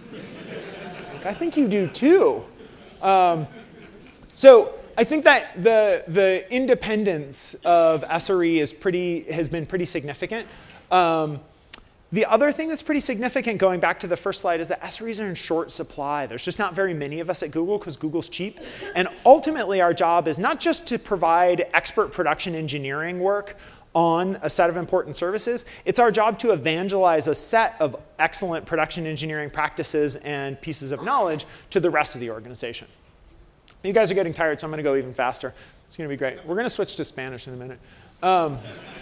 Like, I think you do too. Um, so, I think that the, the independence of S R E is pretty, has been pretty significant. Um, the other thing that's pretty significant, going back to the first slide, is that S R Es are in short supply. There's just not very many of us at Google because Google's cheap. And ultimately, our job is not just to provide expert production engineering work on a set of important services. It's our job to evangelize a set of excellent production engineering practices and pieces of knowledge to the rest of the organization. You guys are getting tired, so I'm going to go even faster. It's going to be great. We're going to switch to Spanish in a minute. Um,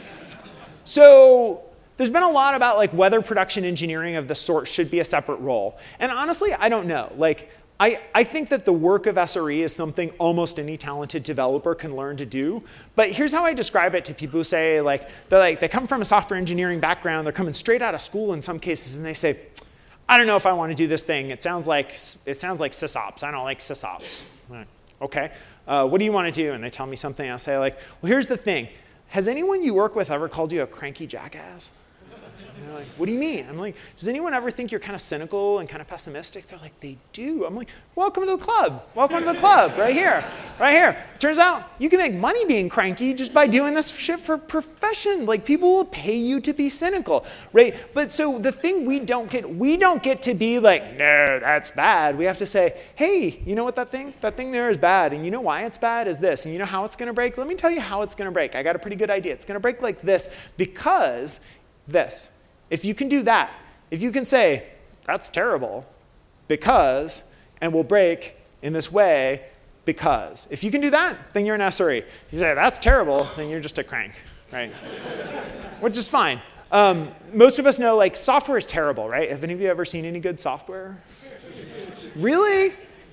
so there's been a lot about like whether production engineering of this sort should be a separate role. And honestly, I don't know. Like, I, I think that the work of S R E is something almost any talented developer can learn to do. But here's how I describe it to people who say, like, they're like, they come from a software engineering background. They're coming straight out of school in some cases, and they say, I don't know if I want to do this thing. It sounds like, it sounds like sysops. I don't like sysops. Okay, uh, what do you want to do? And they tell me something. I'll say, like, well, here's the thing. Has anyone you work with ever called you a cranky jackass? And they're like, what do you mean? I'm like, does anyone ever think you're kind of cynical and kind of pessimistic? They're like, they do. I'm like, welcome to the club. Welcome to the club, right here, right here. Turns out you can make money being cranky just by doing this shit for profession. Like, people will pay you to be cynical, right? But so the thing we don't get, we don't get to be like, no, that's bad. We have to say, hey, you know what that thing? That thing there is bad. And you know why it's bad is this. And you know how it's going to break? Let me tell you how it's going to break. I got a pretty good idea. It's going to break like this because this. If you can do that, if you can say, that's terrible because, and we'll break in this way because. If you can do that, then you're an S R E. If you say, that's terrible, then you're just a crank, right? Which is fine. Um, most of us know, like, software is terrible, right? Have any of you ever seen any good software? Really?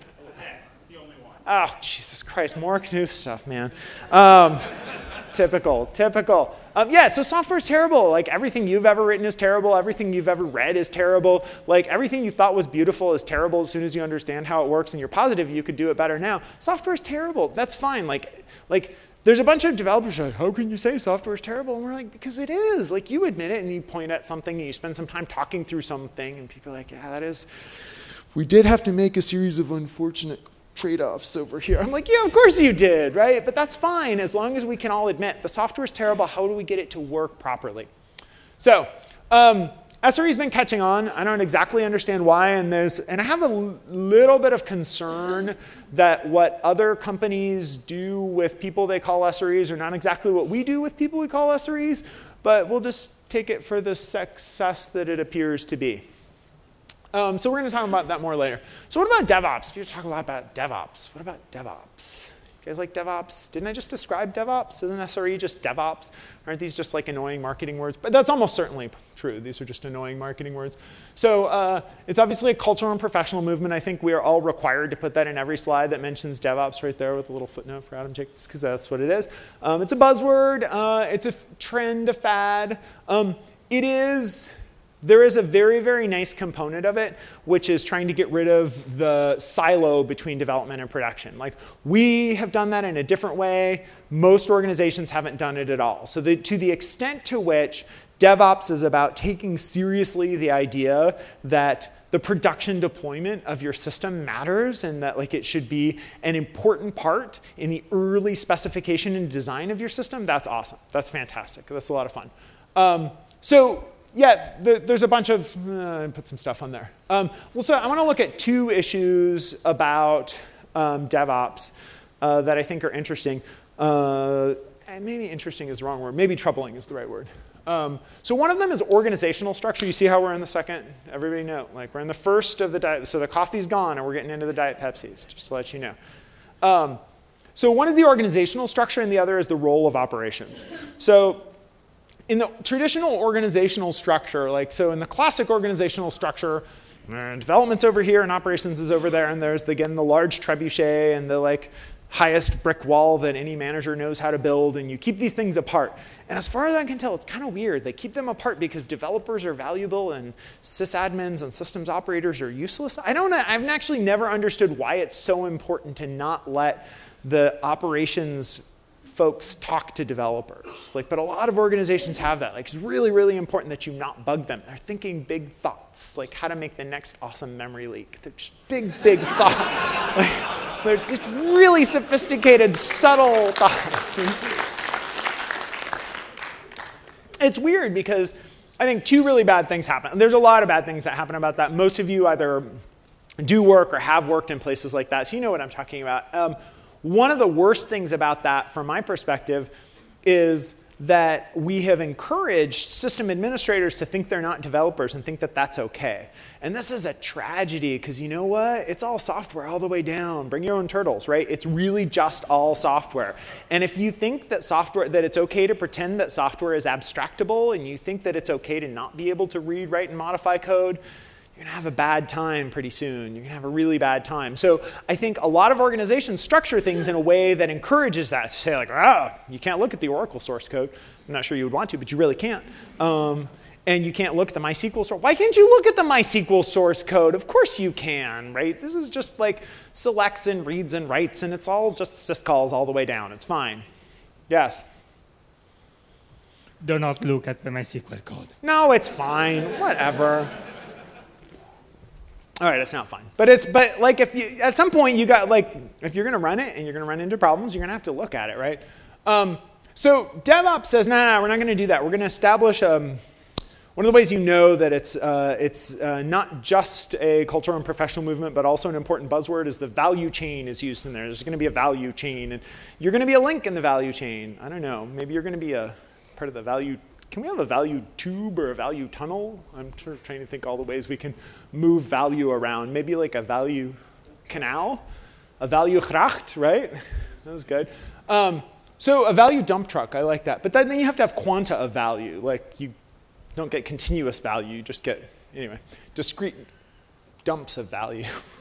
Oh, Jesus Christ, more Knuth stuff, man. Um, typical, typical. Um, yeah, so software is terrible. Like, everything you've ever written is terrible. Everything you've ever read is terrible. Like, everything you thought was beautiful is terrible as soon as you understand how it works and you're positive you could do it better now. Software is terrible. That's fine. Like, like there's a bunch of developers who are like, how can you say software is terrible? And we're like, because it is. Like, you admit it and you point at something and you spend some time talking through something and people are like, yeah, that is, we did have to make a series of unfortunate trade-offs over here. I'm like, yeah, of course you did, right? But that's fine as long as we can all admit the software is terrible. How do we get it to work properly? So um, S R E's been catching on. I don't exactly understand why, and there's and I have a l- little bit of concern that what other companies do with people they call S R Es are not exactly what we do with people we call S R Es, but we'll just take it for the success that it appears to be. Um, so we're going to talk about that more later. So what about DevOps? People talk a lot about DevOps. What about DevOps? You guys like DevOps? Didn't I just describe DevOps? Isn't S R E just DevOps? Aren't these just like annoying marketing words? But that's almost certainly true. These are just annoying marketing words. So uh, it's obviously a cultural and professional movement. I think we are all required to put that in every slide that mentions DevOps right there with a little footnote for Adam Jacobs, because that's what it is. Um, it's a buzzword. Uh, it's a trend, a fad. Um, it is... There is a very, very nice component of it, which is trying to get rid of the silo between development and production. Like, we have done that in a different way. Most organizations haven't done it at all. So the, to the extent to which DevOps is about taking seriously the idea that the production deployment of your system matters and that like it should be an important part in the early specification and design of your system, that's awesome. That's fantastic. That's a lot of fun. Um, so. Yeah, the, there's a bunch of, uh, put some stuff on there. Um, well, so I want to look at two issues about um, DevOps uh, that I think are interesting. Uh, and maybe interesting is the wrong word. Maybe troubling is the right word. Um, so one of them is organizational structure. You see how we're in the second? Everybody know. Like we're in the first of the diet. So the coffee's gone and we're getting into the Diet Pepsis, just to let you know. Um, so one is the organizational structure and the other is the role of operations. So in the traditional organizational structure, like so in the classic organizational structure, uh, development's over here and operations is over there, and there's again the large trebuchet and the like highest brick wall that any manager knows how to build, and you keep these things apart. And as far as I can tell, it's kind of weird. They keep them apart because developers are valuable and sysadmins and systems operators are useless. I don't know. I've actually never understood why it's so important to not let the operations folks talk to developers. Like, but a lot of organizations have that. Like, it's really, really important that you not bug them. They're thinking big thoughts, like how to make the next awesome memory leak. They're just big, big thoughts. Like, they're just really sophisticated, subtle thoughts. It's weird because I think two really bad things happen. There's a lot of bad things that happen about that. Most of you either do work or have worked in places like that, so you know what I'm talking about. Um, One of the worst things about that, from my perspective, is that we have encouraged system administrators to think they're not developers and think that that's okay. And this is a tragedy because you know what? It's all software all the way down. Bring your own turtles, right? It's really just all software. And if you think that software, that it's okay to pretend that software is abstractable and you think that it's okay to not be able to read, write, and modify code, you're going to have a bad time pretty soon. You're going to have a really bad time. So I think a lot of organizations structure things in a way that encourages that. To say like, ah, you can't look at the Oracle source code. I'm not sure you would want to, but you really can't. Um, and you can't look at the MySQL source. Why can't you look at the MySQL source code? Of course you can, right? This is just like selects and reads and writes, and it's all just syscalls all the way down. It's fine. Yes? Do not look at the MySQL code. No, it's fine. Whatever. All right, it's not fun. But it's but like if you at some point you got like if you're gonna run it and you're gonna run into problems, you're gonna have to look at it, right? Um, so DevOps says, no, no, no, we're not gonna do that. We're gonna establish um, one of the ways you know that it's uh, it's uh, not just a cultural and professional movement, but also an important buzzword is the value chain is used in there. There's gonna be a value chain, and you're gonna be a link in the value chain. I don't know. Maybe you're gonna be a part of the value. Can we have a value tube or a value tunnel? I'm trying to think all the ways we can move value around. Maybe like a value canal, a value gracht, right? That was good. Um, so a value dump truck, I like that. But then you have to have quanta of value. Like you don't get continuous value, you just get, anyway, discrete dumps of value.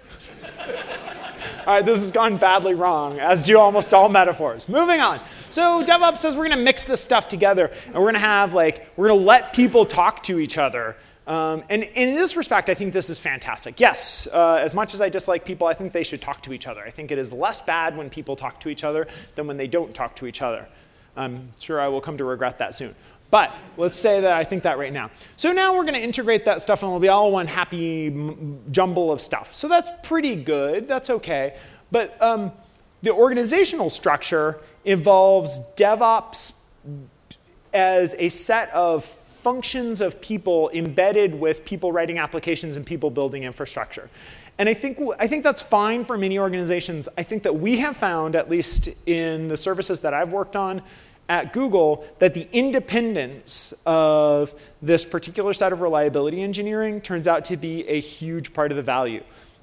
All right, this has gone badly wrong, as do almost all metaphors. Moving on. So DevOps says we're going to mix this stuff together, and we're going to have like, we're going to let people talk to each other. Um, and, and in this respect, I think this is fantastic. Yes, uh, as much as I dislike people, I think they should talk to each other. I think it is less bad when people talk to each other than when they don't talk to each other. I'm sure I will come to regret that soon. But let's say that I think that right now. So now we're going to integrate that stuff and it'll be all one happy jumble of stuff. So that's pretty good. That's okay. But um, the organizational structure involves DevOps as a set of functions of people embedded with people writing applications and people building infrastructure. And I think, I think that's fine for many organizations. I think that we have found, at least in the services that I've worked on at Google, that the independence of this particular set of reliability engineering turns out to be a huge part of the value.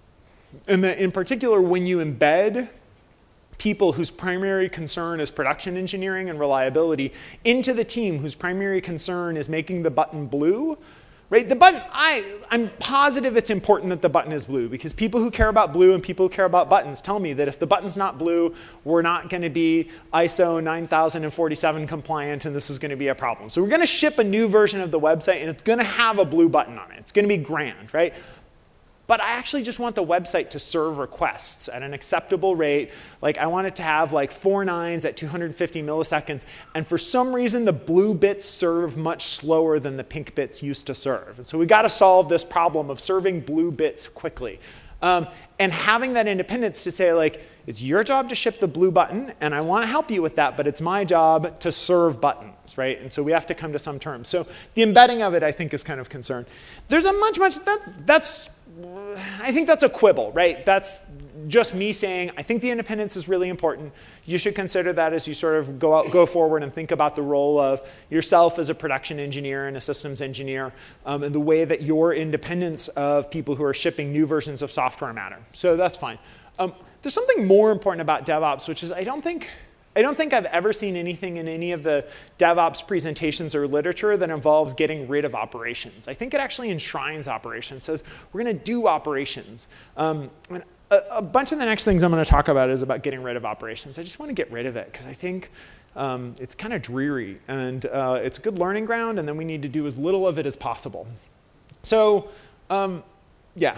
And that in particular, when you embed people whose primary concern is production engineering and reliability into the team whose primary concern is making the button blue, right? The button, I, I'm positive it's important that the button is blue, because people who care about blue and people who care about buttons tell me that if the button's not blue, we're not going to be I S O nine thousand forty-seven compliant, and this is going to be a problem. So we're going to ship a new version of the website, and it's going to have a blue button on it. It's going to be grand, right? But I actually just want the website to serve requests at an acceptable rate. Like, I want it to have like four nines at two hundred fifty milliseconds. And for some reason, the blue bits serve much slower than the pink bits used to serve. And so we got to solve this problem of serving blue bits quickly. Um, and having that independence to say, like, it's your job to ship the blue button, and I want to help you with that, but it's my job to serve buttons, right? And so we have to come to some terms. So the embedding of it, I think, is kind of concerned. There's a much, much, that, that's, I think that's a quibble, right? That's just me saying, I think the independence is really important. You should consider that as you sort of go out, go forward and think about the role of yourself as a production engineer and a systems engineer, um, and the way that your independence of people who are shipping new versions of software matter. So that's fine. Um, there's something more important about DevOps, which is I don't think, I don't think I've ever seen anything in any of the DevOps presentations or literature that involves getting rid of operations. I think it actually enshrines operations. It says we're going to do operations. Um, and a, a bunch of the next things I'm going to talk about is about getting rid of operations. I just want to get rid of it because I think um, it's kind of dreary, and uh, it's a good learning ground, and then we need to do as little of it as possible. So um, yeah.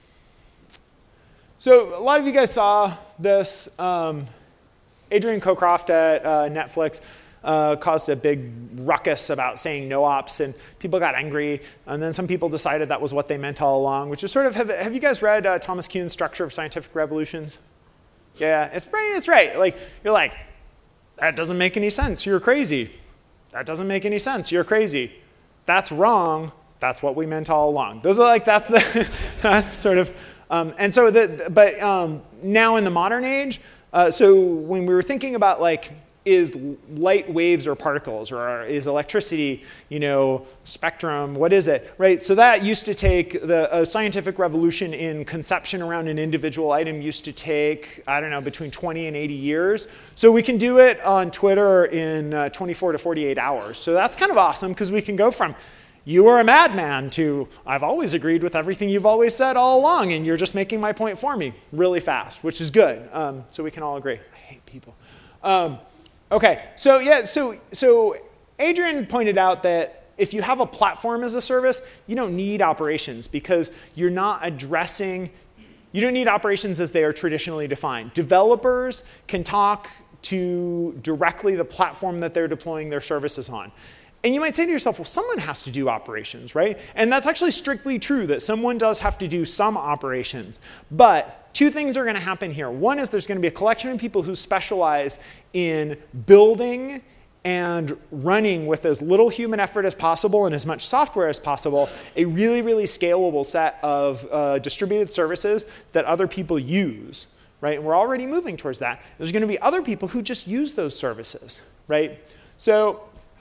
So a lot of you guys saw this. Um, Adrian Cockcroft at uh, Netflix uh, caused a big ruckus about saying no ops, and people got angry. And then some people decided that was what they meant all along, which is sort of, have, have you guys read uh, Thomas Kuhn's Structure of Scientific Revolutions? Yeah, it's right, it's right. Like, you're like, that doesn't make any sense, you're crazy. That doesn't make any sense, you're crazy. That's wrong, that's what we meant all along. Those are like, that's the, that's sort of, um, and so, the, but um, now in the modern age, uh, so when we were thinking about like, is light waves or particles, or is electricity, you know, spectrum, what is it, right? So that used to take, the uh, scientific revolution in conception around an individual item used to take, I don't know, between twenty and eighty years. So we can do it on Twitter in uh, twenty-four to forty-eight hours. So that's kind of awesome, because we can go from, you are a madman, to, I've always agreed with everything you've always said all along, and you're just making my point for me really fast, which is good. Um, so we can all agree. I hate people. Um, Okay, so yeah, so, so Adrian pointed out that if you have a platform as a service, you don't need operations, because you're not addressing, you don't need operations as they are traditionally defined. Developers can talk to directly the platform that they're deploying their services on. And you might say to yourself, well, someone has to do operations, right? And that's actually strictly true, that someone does have to do some operations. But two things are going to happen here. One is there's going to be a collection of people who specialize in building and running with as little human effort as possible and as much software as possible a really, really scalable set of uh, distributed services that other people use, right? And we're already moving towards that. There's going to be other people who just use those services, right? So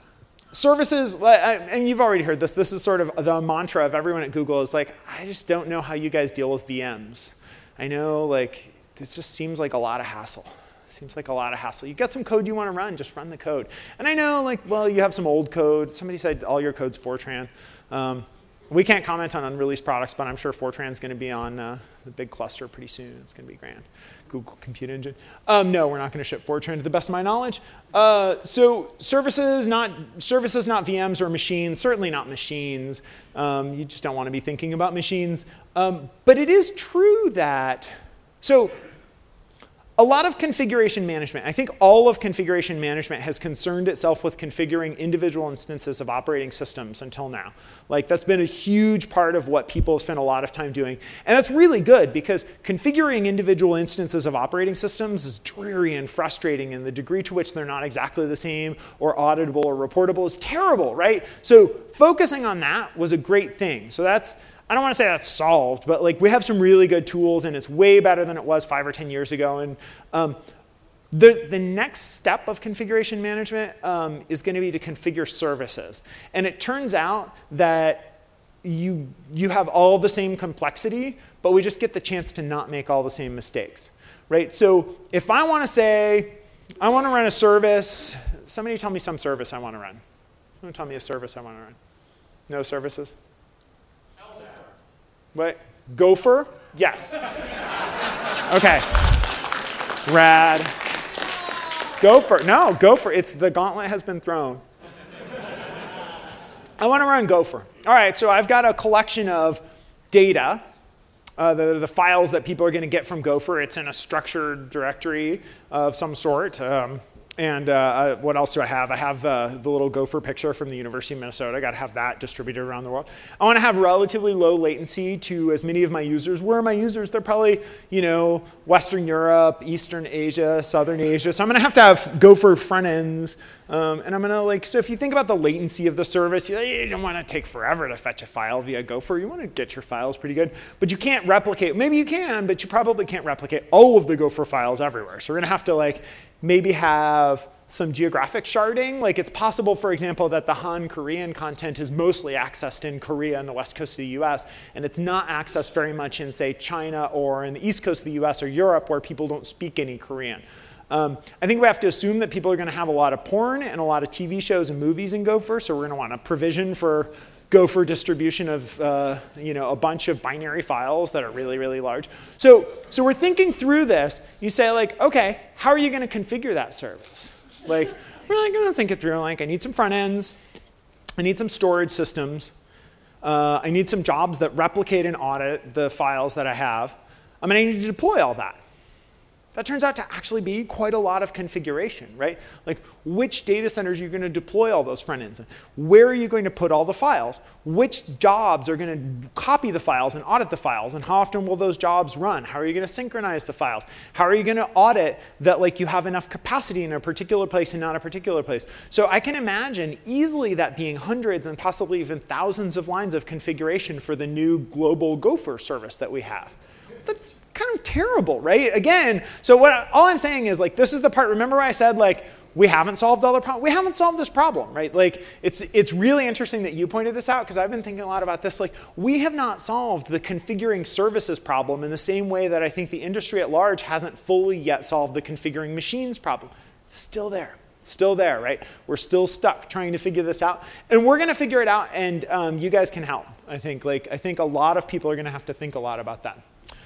services, and you've already heard this, this is sort of the mantra of everyone at Google, is like, I just don't know how you guys deal with V Ms. I know, like, this just seems like a lot of hassle. Seems like a lot of hassle. You got some code you want to run, just run the code. And I know, like, well, you have some old code. Somebody said all your code's Fortran. Um, we can't comment on unreleased products, but I'm sure Fortran's going to be on uh, the big cluster pretty soon. It's going to be grand. Google Compute Engine. Um, no, we're not going to ship Fortran to the best of my knowledge. Uh, so services, not services, not V Ms or machines. Certainly not machines. Um, you just don't want to be thinking about machines. Um, but it is true that, so a lot of configuration management. I think all of configuration management has concerned itself with configuring individual instances of operating systems until now. Like, that's been a huge part of what people have spent a lot of time doing. And that's really good, because configuring individual instances of operating systems is dreary and frustrating, and the degree to which they're not exactly the same or auditable or reportable is terrible, right? So focusing on that was a great thing. So that's, I don't want to say that's solved, but like we have some really good tools, and it's way better than it was five or ten years ago. And um, the, the next step of configuration management um, is going to be to configure services. And it turns out that you, you have all the same complexity, but we just get the chance to not make all the same mistakes, right? So if I want to say, I want to run a service, somebody tell me some service I want to run. Someone tell me a service I want to run. No services? What? Gopher? Yes. Okay. Rad. Gopher. No, Gopher. It's the gauntlet has been thrown. I want to run Gopher. All right, so I've got a collection of data, uh, the, the files that people are going to get from Gopher. It's in a structured directory of some sort. Um, And uh, what else do I have? I have uh, the little Gopher picture from the University of Minnesota. I got to have that distributed around the world. I want to have relatively low latency to as many of my users. Where are my users? They're probably, you know, Western Europe, Eastern Asia, Southern Asia. So I'm going to have to have Gopher front ends. Um, and I'm going to like, so if you think about the latency of the service, you, you don't want to take forever to fetch a file via Gopher. You want to get your files pretty good. But you can't replicate, maybe you can, but you probably can't replicate all of the Gopher files everywhere. So we're going to have to like maybe have some geographic sharding. Like it's possible, for example, that the Han Korean content is mostly accessed in Korea and the west coast of the U S, and it's not accessed very much in, say, China or in the east coast of the U S or Europe, where people don't speak any Korean. Um, I think we have to assume that people are going to have a lot of porn and a lot of T V shows and movies in Gopher, so we're going to want to provision for Gopher distribution of uh, you know, a bunch of binary files that are really, really large. So, so we're thinking through this. You say, like, okay, how are you going to configure that service? Like, we're like going to think it through. Like, I need some front ends. I need some storage systems. Uh, I need some jobs that replicate and audit the files that I have. I mean, I need to deploy all that. That turns out to actually be quite a lot of configuration, right? Like, which data centers are you going to deploy all those front ends in? Where are you going to put all the files? Which jobs are going to copy the files and audit the files? And how often will those jobs run? How are you going to synchronize the files? How are you going to audit that like you have enough capacity in a particular place and not a particular place? So I can imagine easily that being hundreds and possibly even thousands of lines of configuration for the new global Gopher service that we have. That's kind of terrible, right? Again, so what I, all I'm saying is, like, this is the part, remember I said, like, we haven't solved all the problems? We haven't solved this problem, right? Like, it's, it's really interesting that you pointed this out, because I've been thinking a lot about this. Like, we have not solved the configuring services problem in the same way that I think the industry at large hasn't fully yet solved the configuring machines problem. It's still there. Still there, right? We're still stuck trying to figure this out. And we're going to figure it out, and um, you guys can help, I think. Like, I think a lot of people are going to have to think a lot about that.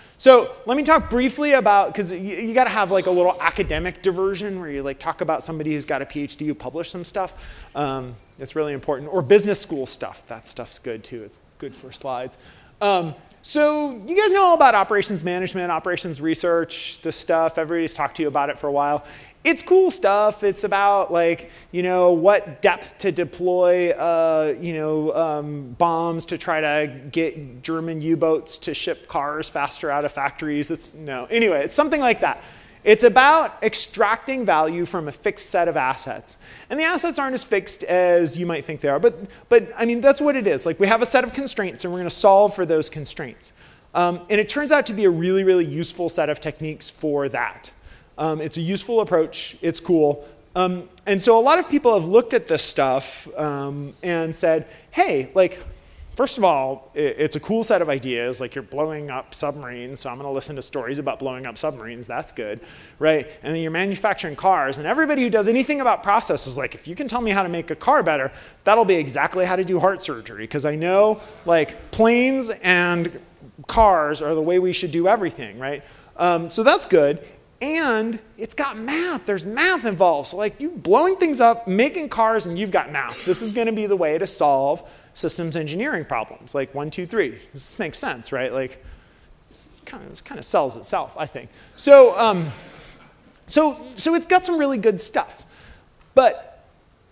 So let me talk briefly about, because you, you got to have like a little academic diversion where you like talk about somebody who's got a PhD who published some stuff. Um, it's really important. Or business school stuff. That stuff's good too. It's good for slides. Um, so you guys know all about operations management, operations research, this stuff. Everybody's talked to you about it for a while. It's cool stuff. It's about like, you know, what depth to deploy, uh, you know, um, bombs to try to get German U-boats to ship cars faster out of factories. It's no, anyway, it's something like that. It's about extracting value from a fixed set of assets. And the assets aren't as fixed as you might think they are, but, but I mean, that's what it is. Like, we have a set of constraints, and we're going to solve for those constraints. Um, and it turns out to be a really, really useful set of techniques for that. Um, it's a useful approach. It's cool. Um, and so a lot of people have looked at this stuff um, and said, hey, like, first of all, it, it's a cool set of ideas. Like, you're blowing up submarines, so I'm going to listen to stories about blowing up submarines. That's good, right? And then you're manufacturing cars. And everybody who does anything about process is like, if you can tell me how to make a car better, that'll be exactly how to do heart surgery. Because I know, like, planes and cars are the way we should do everything, right? Um, so that's good. And it's got math. There's math involved. So like, you blowing things up, making cars, and you've got math. This is going to be the way to solve systems engineering problems. Like one, two, three. This makes sense, right? Like, it's kind of, it kind of sells itself, I think. So, um, So, so it's got some really good stuff. But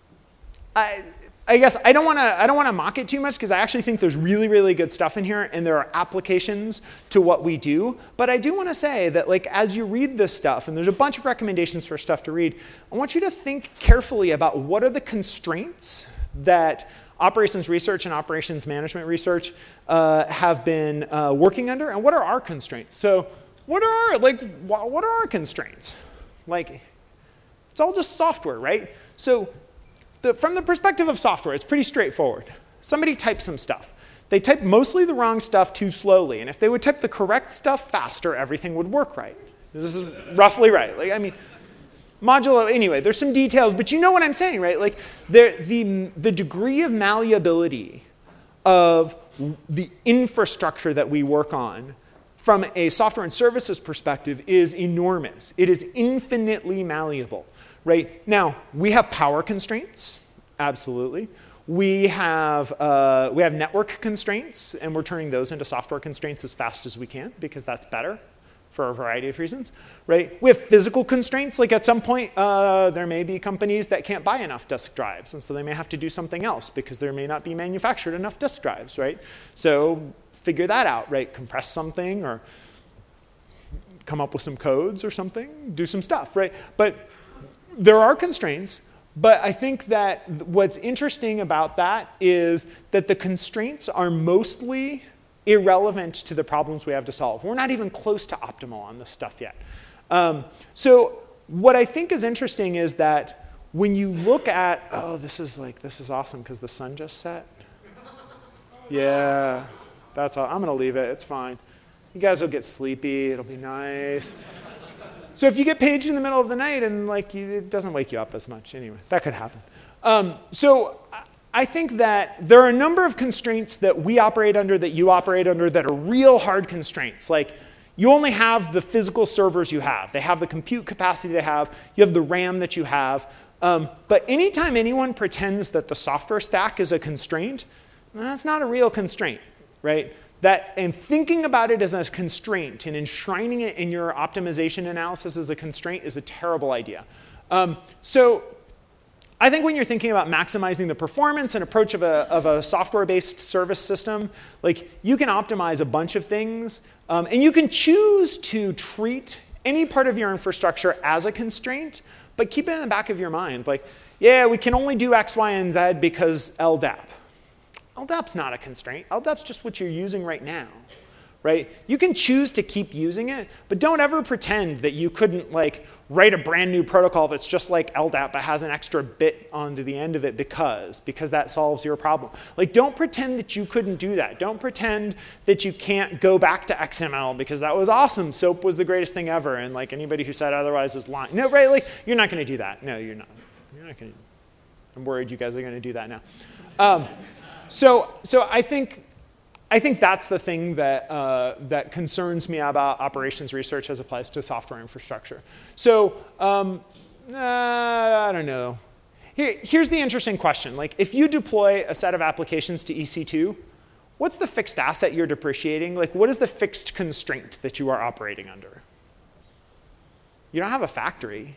I, I guess I don't want to I don't want to mock it too much because I actually think there's really, really good stuff in here and there are applications to what we do. But I do want to say that like as you read this stuff, and there's a bunch of recommendations for stuff to read, I want you to think carefully about what are the constraints that operations research and operations management research uh, have been uh, working under, and what are our constraints? So what are our, like what are our constraints? Like, it's all just software, right? So the, from the perspective of software, it's pretty straightforward. Somebody types some stuff. They type mostly the wrong stuff too slowly, and if they would type the correct stuff faster, everything would work right. This is roughly right. Like, I mean, modulo, anyway, there's some details, but you know what I'm saying, right? Like, there, the, the degree of malleability of the infrastructure that we work on from a software and services perspective is enormous. It is infinitely malleable, right? Now, we have power constraints, absolutely. We have, uh, we have network constraints, and we're turning those into software constraints as fast as we can because that's better for a variety of reasons, right? We have physical constraints, like at some point uh, there may be companies that can't buy enough disk drives, and so they may have to do something else because there may not be manufactured enough disk drives, right? So figure that out, right? Compress something or come up with some codes or something, do some stuff, right? But there are constraints, but I think that what's interesting about that is that the constraints are mostly irrelevant to the problems we have to solve. We're not even close to optimal on this stuff yet. Um, so what I think is interesting is that when you look at, oh, this is like, this is awesome because the sun just set. Yeah, that's all. I'm going to leave it. It's fine. You guys will get sleepy. It'll be nice. So if you get paged in the middle of the night and like you, it doesn't wake you up as much. Anyway, that could happen. Um, so I think that there are a number of constraints that we operate under, that you operate under, that are real hard constraints. Like you only have the physical servers you have. They have the compute capacity they have. You have the RAM that you have. Um, but anytime anyone pretends that the software stack is a constraint, that's not a real constraint, right? That, and thinking about it as a constraint and enshrining it in your optimization analysis as a constraint is a terrible idea. Um, so I think when you're thinking about maximizing the performance and approach of a, of a software-based service system, like you can optimize a bunch of things, um, and you can choose to treat any part of your infrastructure as a constraint, but keep it in the back of your mind. Like, yeah, we can only do X, Y, and Z because L D A P. L D A P's not a constraint. L D A P's just what you're using right now, right? You can choose to keep using it, but don't ever pretend that you couldn't like write a brand new protocol that's just like L D A P but has an extra bit onto the end of it because, because that solves your problem. Like don't pretend that you couldn't do that. Don't pretend that you can't go back to X M L because that was awesome. SOAP was the greatest thing ever, and like anybody who said otherwise is lying. No, right? Like you're not going to do that. No, you're not. You're not going to. I'm worried you guys are going to do that now. Um, So, so I think, I think that's the thing that, uh, that concerns me about operations research as applies to software infrastructure. So, um, uh, I don't know. Here, here's the interesting question. Like, if you deploy a set of applications to E C two, what's the fixed asset you're depreciating? Like, what is the fixed constraint that you are operating under? You don't have a factory.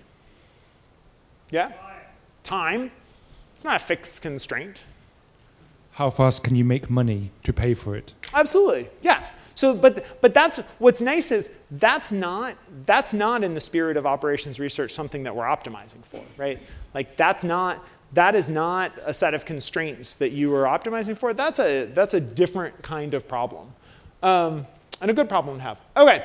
Yeah? Time. It's not a fixed constraint. How fast can you make money to pay for it? Absolutely, yeah. So, but but that's what's nice is that's not that's not in the spirit of operations research something that we're optimizing for, right? Like that's not that is not a set of constraints that you are optimizing for. That's a that's a different kind of problem, um, and a good problem to have. Okay.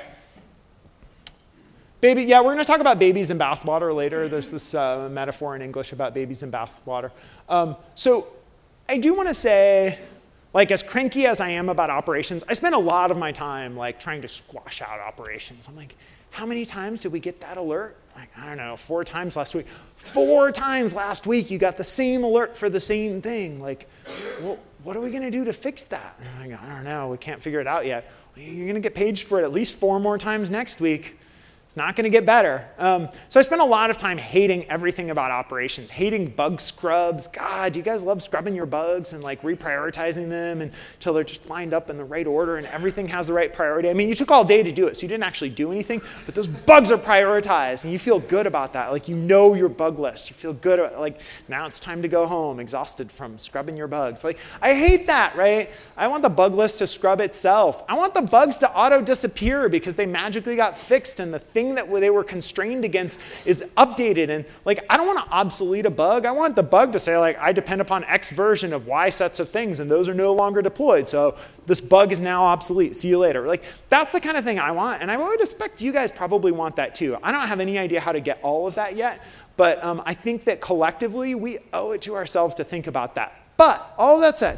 Baby, yeah, we're going to talk about babies in bathwater later. There's this uh, metaphor in English about babies in bathwater. Um, so. I do want to say, like, as cranky as I am about operations, I spend a lot of my time, like, trying to squash out operations. I'm like, how many times did we get that alert? Like, I don't know, four times last week. Four times last week you got the same alert for the same thing. Like, well, what are we going to do to fix that? I'm like, I don't know, we can't figure it out yet. Well, you're going to get paged for it at least four more times next week. It's not going to get better. Um, so I spent a lot of time hating everything about operations, hating bug scrubs. God, do you guys love scrubbing your bugs and like reprioritizing them until they're just lined up in the right order and everything has the right priority? I mean, you took all day to do it, so you didn't actually do anything, but those bugs are prioritized, and you feel good about that. Like, you know your bug list. You feel good about, like, now it's time to go home, exhausted from scrubbing your bugs. Like, I hate that, right? I want the bug list to scrub itself. I want the bugs to auto-disappear because they magically got fixed and the thing that they were constrained against is updated. And like, I don't want to obsolete a bug. I want the bug to say, like, I depend upon X version of Y sets of things, and those are no longer deployed. So this bug is now obsolete. See you later. Like, that's the kind of thing I want. And I would expect you guys probably want that too. I don't have any idea how to get all of that yet, but um, I think that collectively we owe it to ourselves to think about that. But all that said,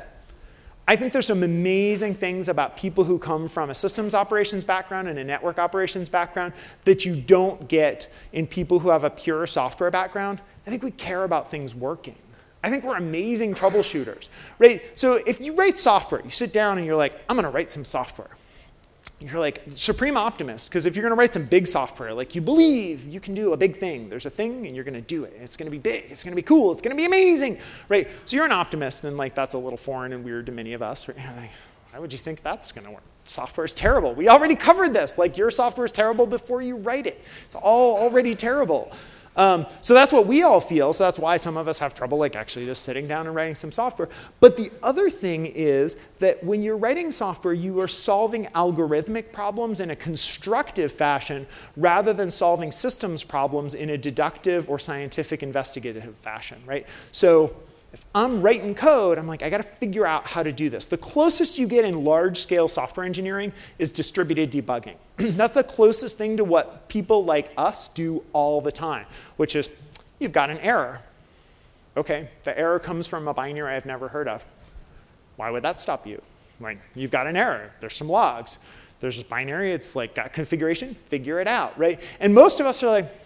I think there's some amazing things about people who come from a systems operations background and a network operations background that you don't get in people who have a pure software background. I think we care about things working. I think we're amazing troubleshooters, right? So if you write software, you sit down and you're like, I'm going to write some software. You're like supreme optimist, because if you're going to write some big software, like you believe you can do a big thing. There's a thing and you're going to do it. And it's going to be big. It's going to be cool. It's going to be amazing, right? So you're an optimist, and like that's a little foreign and weird to many of us. Right? Like, why would you think that's going to work? Software is terrible. We already covered this. Like, your software is terrible before you write it. It's all already terrible. Um, so that's what we all feel. So that's why some of us have trouble like actually just sitting down and writing some software. But the other thing is that when you're writing software, you are solving algorithmic problems in a constructive fashion rather than solving systems problems in a deductive or scientific investigative fashion, right? So if I'm writing code, I'm like, I got to figure out how to do this. The closest you get in large-scale software engineering is distributed debugging. That's the closest thing to what people like us do all the time, which is, you've got an error. Okay, the error comes from a binary I've never heard of. Why would that stop you? Like, you've got an error. There's some logs. There's this binary. It's like got configuration. Figure it out, right? And most of us are like,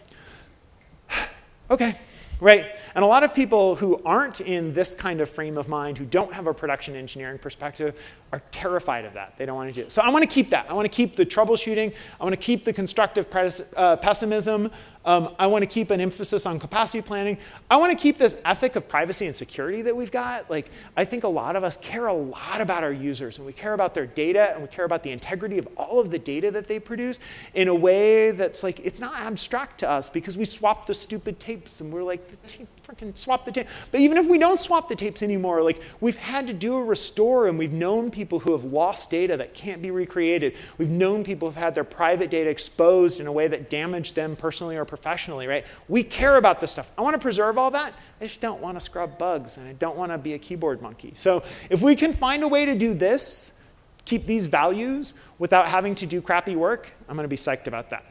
okay. Right? And a lot of people who aren't in this kind of frame of mind, who don't have a production engineering perspective, are terrified of that. They don't want to do it. So I want to keep that. I want to keep the troubleshooting. I want to keep the constructive uh, pessimism. Um, I want to keep an emphasis on capacity planning. I want to keep this ethic of privacy and security that we've got. Like, I think a lot of us care a lot about our users, and we care about their data, and we care about the integrity of all of the data that they produce in a way that's like, it's not abstract to us because we swap the stupid tapes, and we're like, the tape, freaking swap the tape. But even if we don't swap the tapes anymore, like, we've had to do a restore, and we've known people who have lost data that can't be recreated. We've known people who've had their private data exposed in a way that damaged them personally or professionally, right? We care about this stuff. I want to preserve all that. I just don't want to scrub bugs, and I don't want to be a keyboard monkey. So if we can find a way to do this, keep these values without having to do crappy work, I'm going to be psyched about that.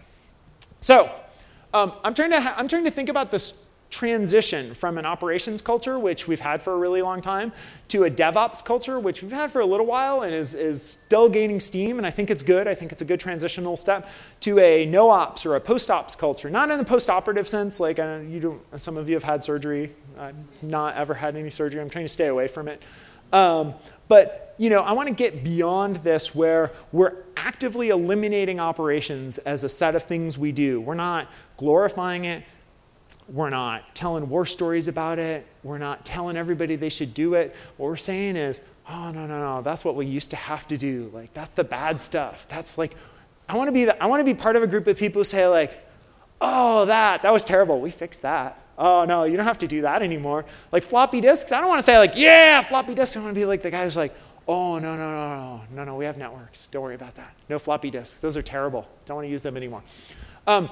So um, I'm trying to ha- I'm trying to think about this transition from an operations culture, which we've had for a really long time, to a DevOps culture, which we've had for a little while and is, is still gaining steam, and I think it's good. I think it's a good transitional step, to a no-ops or a post-ops culture. Not in the post-operative sense, like uh, you don't, some of you have had surgery. I've not ever had any surgery. I'm trying to stay away from it. Um, but you know, I want to get beyond this where we're actively eliminating operations as a set of things we do. We're not glorifying it. We're not telling war stories about it. We're not telling everybody they should do it. What we're saying is, oh, no, no, no, that's what we used to have to do. Like, that's the bad stuff. That's like, I want to be the, I want to be part of a group of people who say like, oh, that, that was terrible. We fixed that. Oh, no, you don't have to do that anymore. Like floppy disks, I don't want to say like, yeah, floppy disks. I want to be like the guy who's like, oh, no, no, no, no, no, no, we have networks. Don't worry about that. No floppy disks. Those are terrible. Don't want to use them anymore. Um,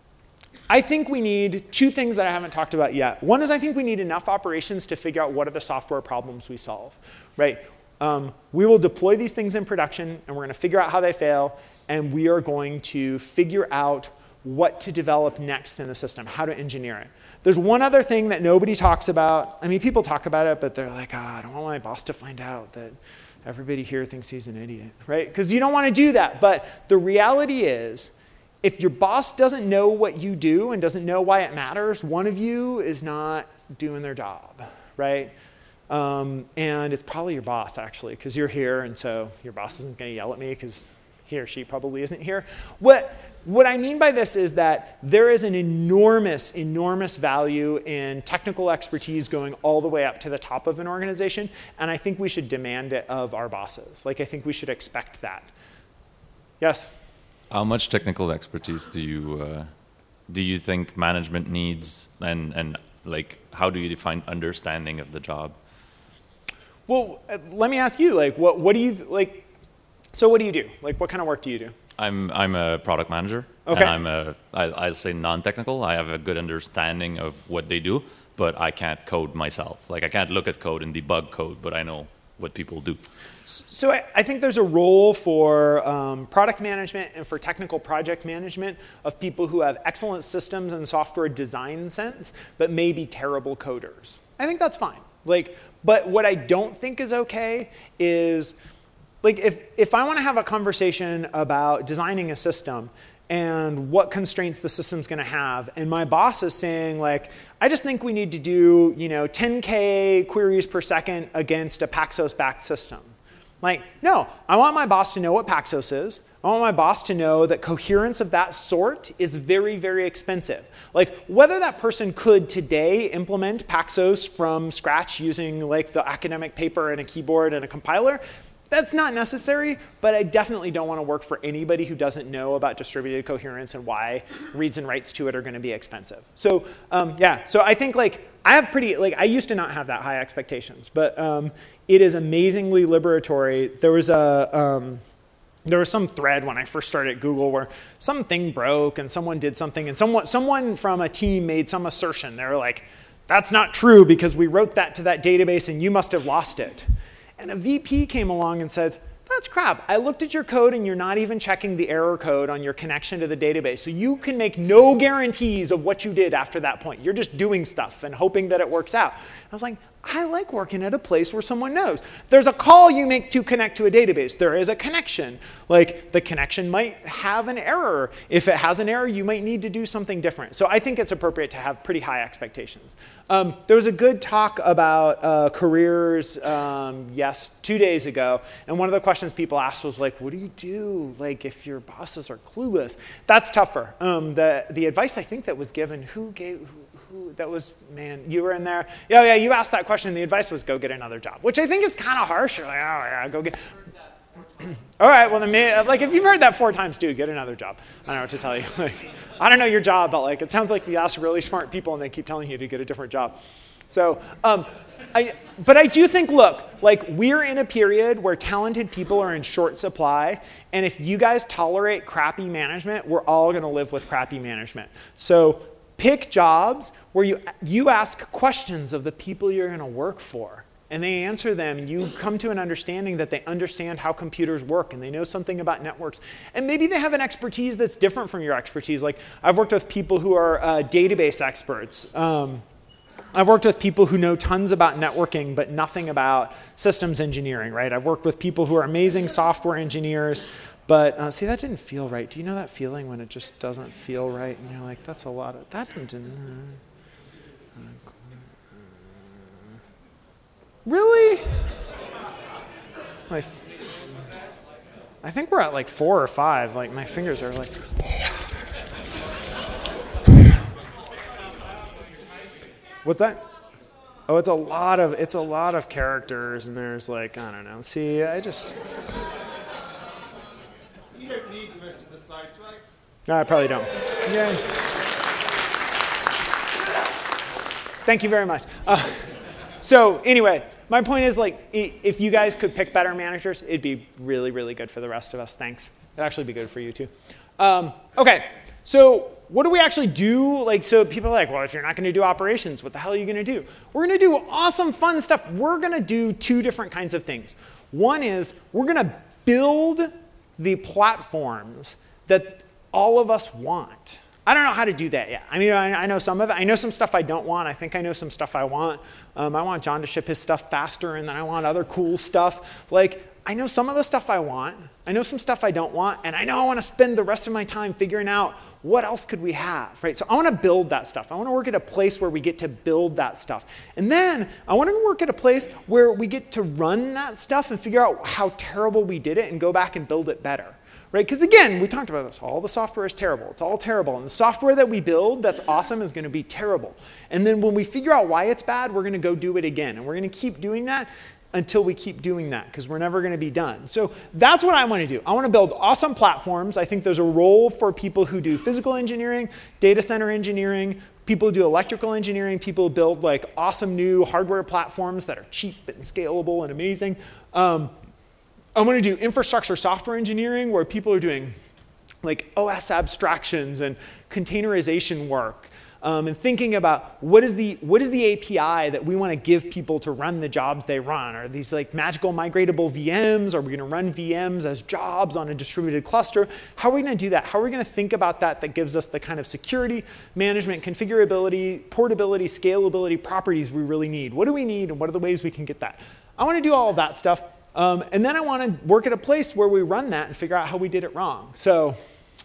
I think we need two things that I haven't talked about yet. One is I think we need enough operations to figure out what are the software problems we solve, right? Um, we will deploy these things in production, and we're going to figure out how they fail, and we are going to figure out what to develop next in the system, how to engineer it. There's one other thing that nobody talks about. I mean, people talk about it, but they're like, oh, I don't want my boss to find out that everybody here thinks he's an idiot, right? Because you don't want to do that. But the reality is, if your boss doesn't know what you do and doesn't know why it matters, one of you is not doing their job, right? Um, and it's probably your boss, actually, because you're here, and so your boss isn't going to yell at me because he or she probably isn't here. What, what I mean by this is that there is an enormous, enormous value in technical expertise going all the way up to the top of an organization, and I think we should demand it of our bosses. Like, I think we should expect that. Yes? How much technical expertise do you uh, do you think management needs, and and like how do you define understanding of the job? Well, uh, let me ask you, like, what what do you like? So, what do you do? Like, what kind of work do you do? I'm I'm a product manager. Okay. And I'm a I, I'll say non-technical. I have a good understanding of what they do, but I can't code myself. Like, I can't look at code and debug code, but I know what people do. So I, I think there's a role for um, product management and for technical project management of people who have excellent systems and software design sense, but maybe terrible coders. I think that's fine. Like, but what I don't think is okay is, like, if, if I want to have a conversation about designing a system and what constraints the system's going to have, and my boss is saying, like, I just think we need to do, you know, ten K queries per second against a Paxos-backed system. Like, no, I want my boss to know what Paxos is. I want my boss to know that coherence of that sort is very, very expensive. Like, whether that person could today implement Paxos from scratch using, like, the academic paper and a keyboard and a compiler, that's not necessary, but I definitely don't want to work for anybody who doesn't know about distributed coherence and why reads and writes to it are going to be expensive. So um, yeah, so I think, like, I have pretty, like, I used to not have that high expectations, but um, it is amazingly liberatory. There was a, um, there was some thread when I first started at Google where something broke and someone did something, and someone, someone from a team made some assertion. They were like, that's not true because we wrote that to that database and you must have lost it. And a V P came along and said, that's crap. I looked at your code and you're not even checking the error code on your connection to the database. So you can make no guarantees of what you did after that point. You're just doing stuff and hoping that it works out. I was like, I like working at a place where someone knows. There's a call you make to connect to a database. There is a connection. Like, the connection might have an error. If it has an error, you might need to do something different. So I think it's appropriate to have pretty high expectations. Um, there was a good talk about uh, careers, um, yes, two days ago. And one of the questions people asked was, like, what do you do, like, if your bosses are clueless? That's tougher. Um, the, the advice I think that was given, who gave, who, who, that was, man, you were in there. Yeah, yeah, you asked that question. The advice was go get another job, which I think is kind of harsh. You're like, oh, yeah, go get. All right, well, then, like, if you've heard that four times, dude, get another job. I don't know what to tell you. Like, I don't know your job, but, like, it sounds like you ask really smart people and they keep telling you to get a different job. So, um, I, but I do think, look, like, we're in a period where talented people are in short supply, and if you guys tolerate crappy management, we're all going to live with crappy management. So pick jobs where you, you ask questions of the people you're going to work for, and they answer them, and you come to an understanding that they understand how computers work, and they know something about networks. And maybe they have an expertise that's different from your expertise. Like, I've worked with people who are uh, database experts. Um, I've worked with people who know tons about networking, but nothing about systems engineering, right? I've worked with people who are amazing software engineers, but uh, see, that didn't feel right. Do you know that feeling when it just doesn't feel right? And you're like, that's a lot of, that didn't, uh, really? My, I think we're at like four or five. Like, my fingers are like, what's that? Oh, it's a lot of it's a lot of characters, and there's, like, I don't know. See, I just. You don't need the rest of the sites, right? No, I probably don't. Yeah. Thank you very much. Uh, so anyway, my point is, like, if you guys could pick better managers, it'd be really, really good for the rest of us. Thanks. It'd actually be good for you too. Um, okay. So what do we actually do? Like, so people are like, well, if you're not going to do operations, what the hell are you going to do? We're going to do awesome, fun stuff. We're going to do two different kinds of things. One is we're going to build the platforms that all of us want. I don't know how to do that yet. I mean, I, I know some of it. I know some stuff I don't want. I think I know some stuff I want. Um, I want John to ship his stuff faster, and then I want other cool stuff. Like, I know some of the stuff I want. I know some stuff I don't want. And I know I want to spend the rest of my time figuring out what else could we have, right? So I want to build that stuff. I want to work at a place where we get to build that stuff. And then I want to work at a place where we get to run that stuff and figure out how terrible we did it and go back and build it better. right? Because again, we talked about this, all the software is terrible. It's all terrible. And the software that we build that's awesome is going to be terrible. And then when we figure out why it's bad, we're going to go do it again. And we're going to keep doing that until we keep doing that, because we're never going to be done. So that's what I want to do. I want to build awesome platforms. I think there's a role for people who do physical engineering, data center engineering, people who do electrical engineering, people who build like awesome new hardware platforms that are cheap and scalable and amazing. Um, I want to do infrastructure software engineering, where people are doing like O S abstractions and containerization work. Um, and thinking about what is the what is the A P I that we want to give people to run the jobs they run? Are these like magical migratable V Ms? Are we going to run V Ms as jobs on a distributed cluster? How are we going to do that? How are we going to think about that that gives us the kind of security, management, configurability, portability, scalability properties we really need? What do we need, and what are the ways we can get that? I want to do all of that stuff. Um, and then I want to work at a place where we run that and figure out how we did it wrong. So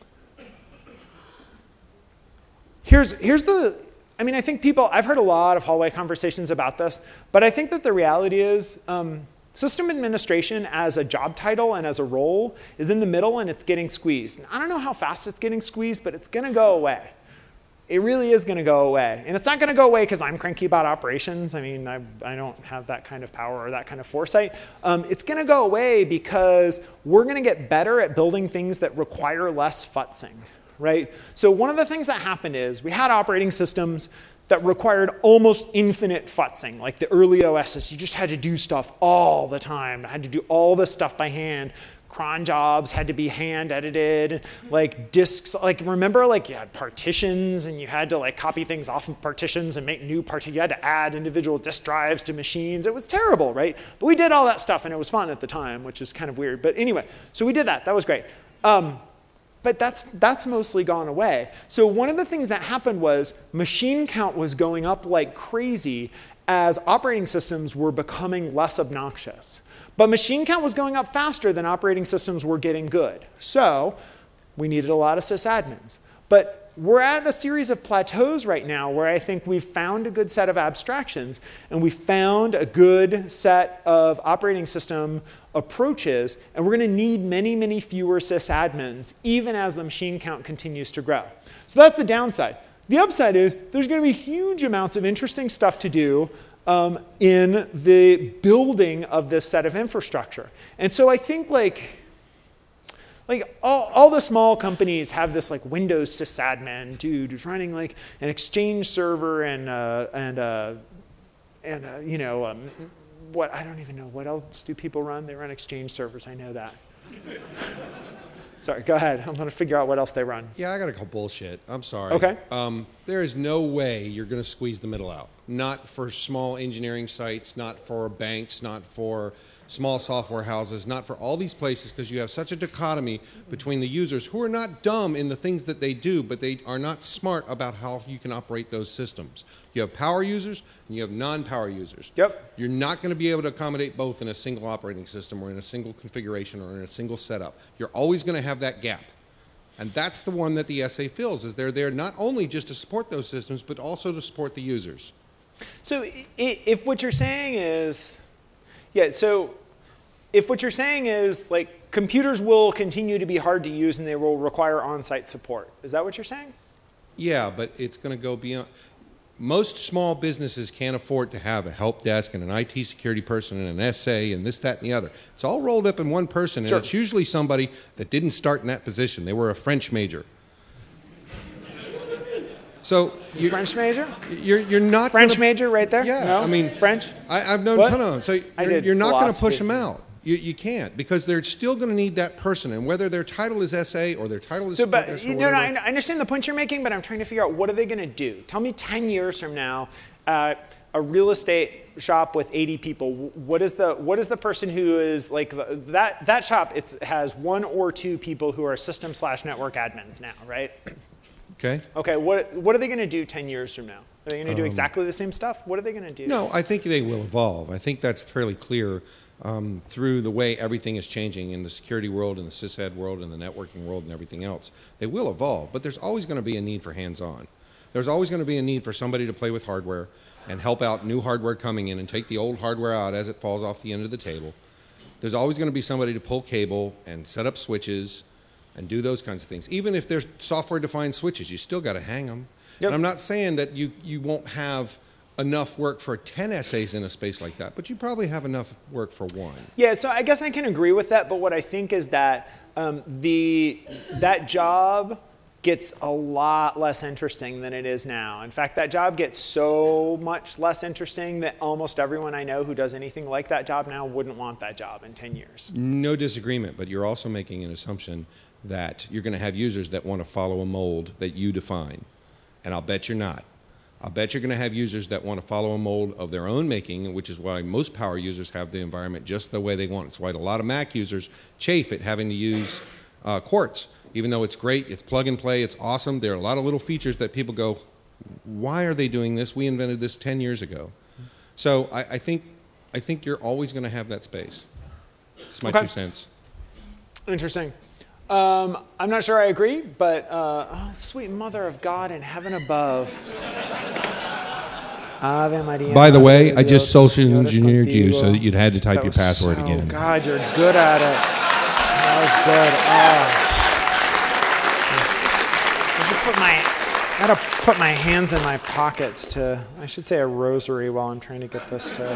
Here's, here's the, I mean, I think people, I've heard a lot of hallway conversations about this, but I think that the reality is um, system administration as a job title and as a role is in the middle, and it's getting squeezed. And I don't know how fast it's getting squeezed, but it's going to go away. It really is going to go away. And it's not going to go away because I'm cranky about operations. I mean, I, I don't have that kind of power or that kind of foresight. Um, it's going to go away because we're going to get better at building things that require less futzing. Right? So one of the things that happened is we had operating systems that required almost infinite futzing, like the early O Ss. You just had to do stuff all the time. I had to do all this stuff by hand. Cron jobs had to be hand edited, like disks. Like remember, like you had partitions, and you had to like copy things off of partitions and make new partitions. You had to add individual disk drives to machines. It was terrible, right? But we did all that stuff, and it was fun at the time, which is kind of weird. But anyway, so we did that. That was great. Um, But that's, that's mostly gone away. So one of the things that happened was machine count was going up like crazy as operating systems were becoming less obnoxious. But machine count was going up faster than operating systems were getting good. So we needed a lot of sysadmins. But we're at a series of plateaus right now where I think we've found a good set of abstractions, and we've found a good set of operating system approaches, and we're going to need many, many fewer sysadmins, even as the machine count continues to grow. So that's the downside. The upside is there's going to be huge amounts of interesting stuff to do um, in the building of this set of infrastructure. And so I think like, Like all, all the small companies have this like Windows sysadmin dude who's running like an Exchange server and uh, and uh, and uh, you know um, what I don't even know what else do people run? They run Exchange servers. I know that. Sorry, go ahead. I'm going to figure out what else they run. Yeah, I got to call bullshit. I'm sorry. Okay. Um, there is no way you're going to squeeze the middle out. Not for small engineering sites, not for banks, not for small software houses, not for all these places, because you have such a dichotomy between the users who are not dumb in the things that they do, but they are not smart about how you can operate those systems. You have power users and you have non-power users. Yep. You're not going to be able to accommodate both in a single operating system or in a single configuration or in a single setup. You're always going to have that gap. And that's the one that the S A fills, is they're there not only just to support those systems, but also to support the users. So if what you're saying is, yeah, so if what you're saying is like computers will continue to be hard to use and they will require on-site support, is that what you're saying? Yeah, but it's going to go beyond. Most small businesses can't afford to have a help desk and an I T security person and an S A and this, that, and the other. It's all rolled up in one person, and Sure. it's usually somebody that didn't start in that position. They were a French major. So you're, French major? You're you're not French gonna, major right there? Yeah, No? I mean French? I, I've known What? a ton of them. So I you're, did you're not going to philosophy. push them out. You you can't, because they're still going to need that person, and whether their title is S A or their title is So, support but desk or you know, whatever. I I understand the point you're making, but I'm trying to figure out what are they going to do? Tell me ten years from now, uh, a real estate shop with eighty people. What is the what is the person who is like the, that that shop? It has one or two people who are system slash network admins now, right? Okay. Okay. What what are they going to do ten years from now? Are they going to do exactly the same stuff? What are they going to do? No, I think they will evolve. I think that's fairly clear um, through the way everything is changing in the security world, in the sysad world, in the networking world, and everything else. They will evolve, but there's always going to be a need for hands-on. There's always going to be a need for somebody to play with hardware and help out new hardware coming in and take the old hardware out as it falls off the end of the table. There's always going to be somebody to pull cable and set up switches and do those kinds of things. Even if there's software-defined switches, you still got to hang them. Yep. And I'm not saying that you, you won't have enough work for ten essays in a space like that, but you probably have enough work for one. Yeah, so I guess I can agree with that, but what I think is that um, the that job gets a lot less interesting than it is now. In fact, that job gets so much less interesting that almost everyone I know who does anything like that job now wouldn't want that job in ten years. No disagreement, but you're also making an assumption that you're going to have users that want to follow a mold that you define, and I'll bet you're not. I'll bet you're going to have users that want to follow a mold of their own making, which is why most power users have the environment just the way they want it. It's why a lot of Mac users chafe at having to use uh, Quartz. Even though it's great, it's plug and play, it's awesome, there are a lot of little features that people go, why are they doing this? We invented this ten years ago. So I, I think I think you're always going to have that space. It's my Okay. two cents. Interesting. Um, I'm not sure I agree, but uh, oh, sweet mother of God in heaven above. Ave Maria. By the way, I Dios, just social Dios enginered you contigo. so that you'd had to type That your was password so- again. God, you're good at it. That was good. Oh. I should put my, I gotta put my hands in my pockets to, I should say a rosary while I'm trying to get this to.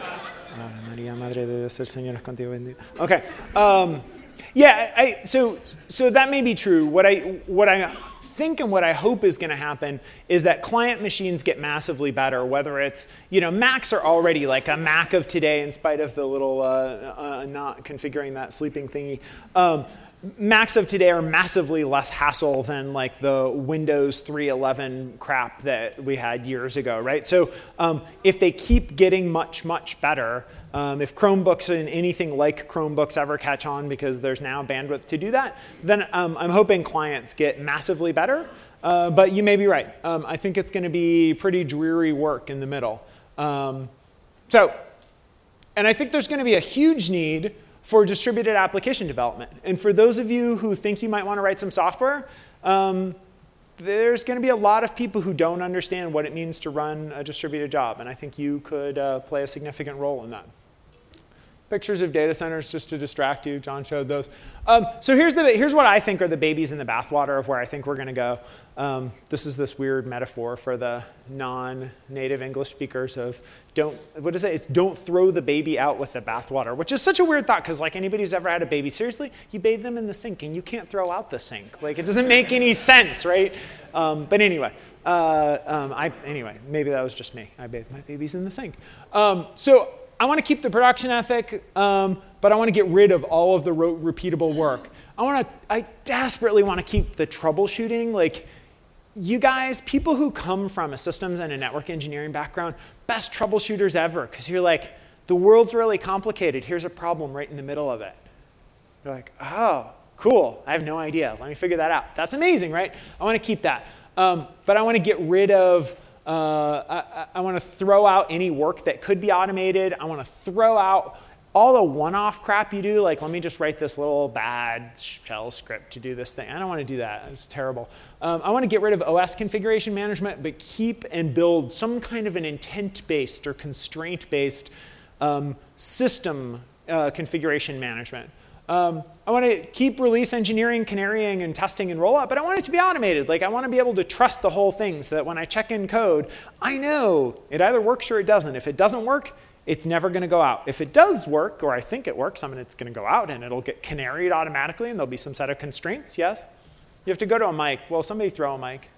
Ave Maria, Madre de Dios, el Señor es contigo bendito. Okay. Um, yeah, I, so so that may be true. What I what I think and what I hope is going to happen is that client machines get massively better. Whether it's, you know, Macs are already like a Mac of today, in spite of the little uh, uh, not configuring that sleeping thingy. Um, Macs of today are massively less hassle than like the Windows three eleven crap that we had years ago, right? So um, if they keep getting much, much better, um, if Chromebooks and anything like Chromebooks ever catch on because there's now bandwidth to do that, then um, I'm hoping clients get massively better. Uh, but you may be right. Um, I think it's going to be pretty dreary work in the middle. Um, so, and I think there's going to be a huge need for distributed application development. And for those of you who think you might want to write some software, um, there's going to be a lot of people who don't understand what it means to run a distributed job. And I think you could uh, play a significant role in that. Pictures of data centers just to distract you. John showed those. Um, so here's, the, here's what I think are the babies in the bathwater of where I think we're going to go. Um, this is this weird metaphor for the non-native English speakers of don't, what is it? It's don't throw the baby out with the bathwater, which is such a weird thought because like anybody who's ever had a baby, seriously, you bathe them in the sink and you can't throw out the sink. Like it doesn't make any sense, right? Um, but anyway, uh, um, I, anyway, maybe that was just me. I bathe my babies in the sink. Um, so I want to keep the production ethic, um, but I want to get rid of all of the ro- repeatable work. I want to, I desperately want to keep the troubleshooting. Like, you guys, people who come from a systems and a network engineering background, best troubleshooters ever, because you're like, the world's really complicated. Here's a problem right in the middle of it. You're like, oh, cool. I have no idea. Let me figure that out. That's amazing, right? I want to keep that. Um, but I want to get rid of Uh, I, I want to throw out any work that could be automated. I want to throw out all the one-off crap you do. Like, let me just write this little bad shell script to do this thing. I don't want to do that. It's terrible. Um, I want to get rid of O S configuration management, but keep and build some kind of an intent-based or constraint-based um, system uh, configuration management. Um, I want to keep release engineering, canarying, and testing and rollout, but I want it to be automated. Like, I want to be able to trust the whole thing so that when I check in code, I know it either works or it doesn't. If it doesn't work, it's never going to go out. If it does work, or I think it works, I mean, it's going to go out and it'll get canaried automatically, and there'll be some set of constraints, yes? You have to go to a mic. Well, somebody throw a mic.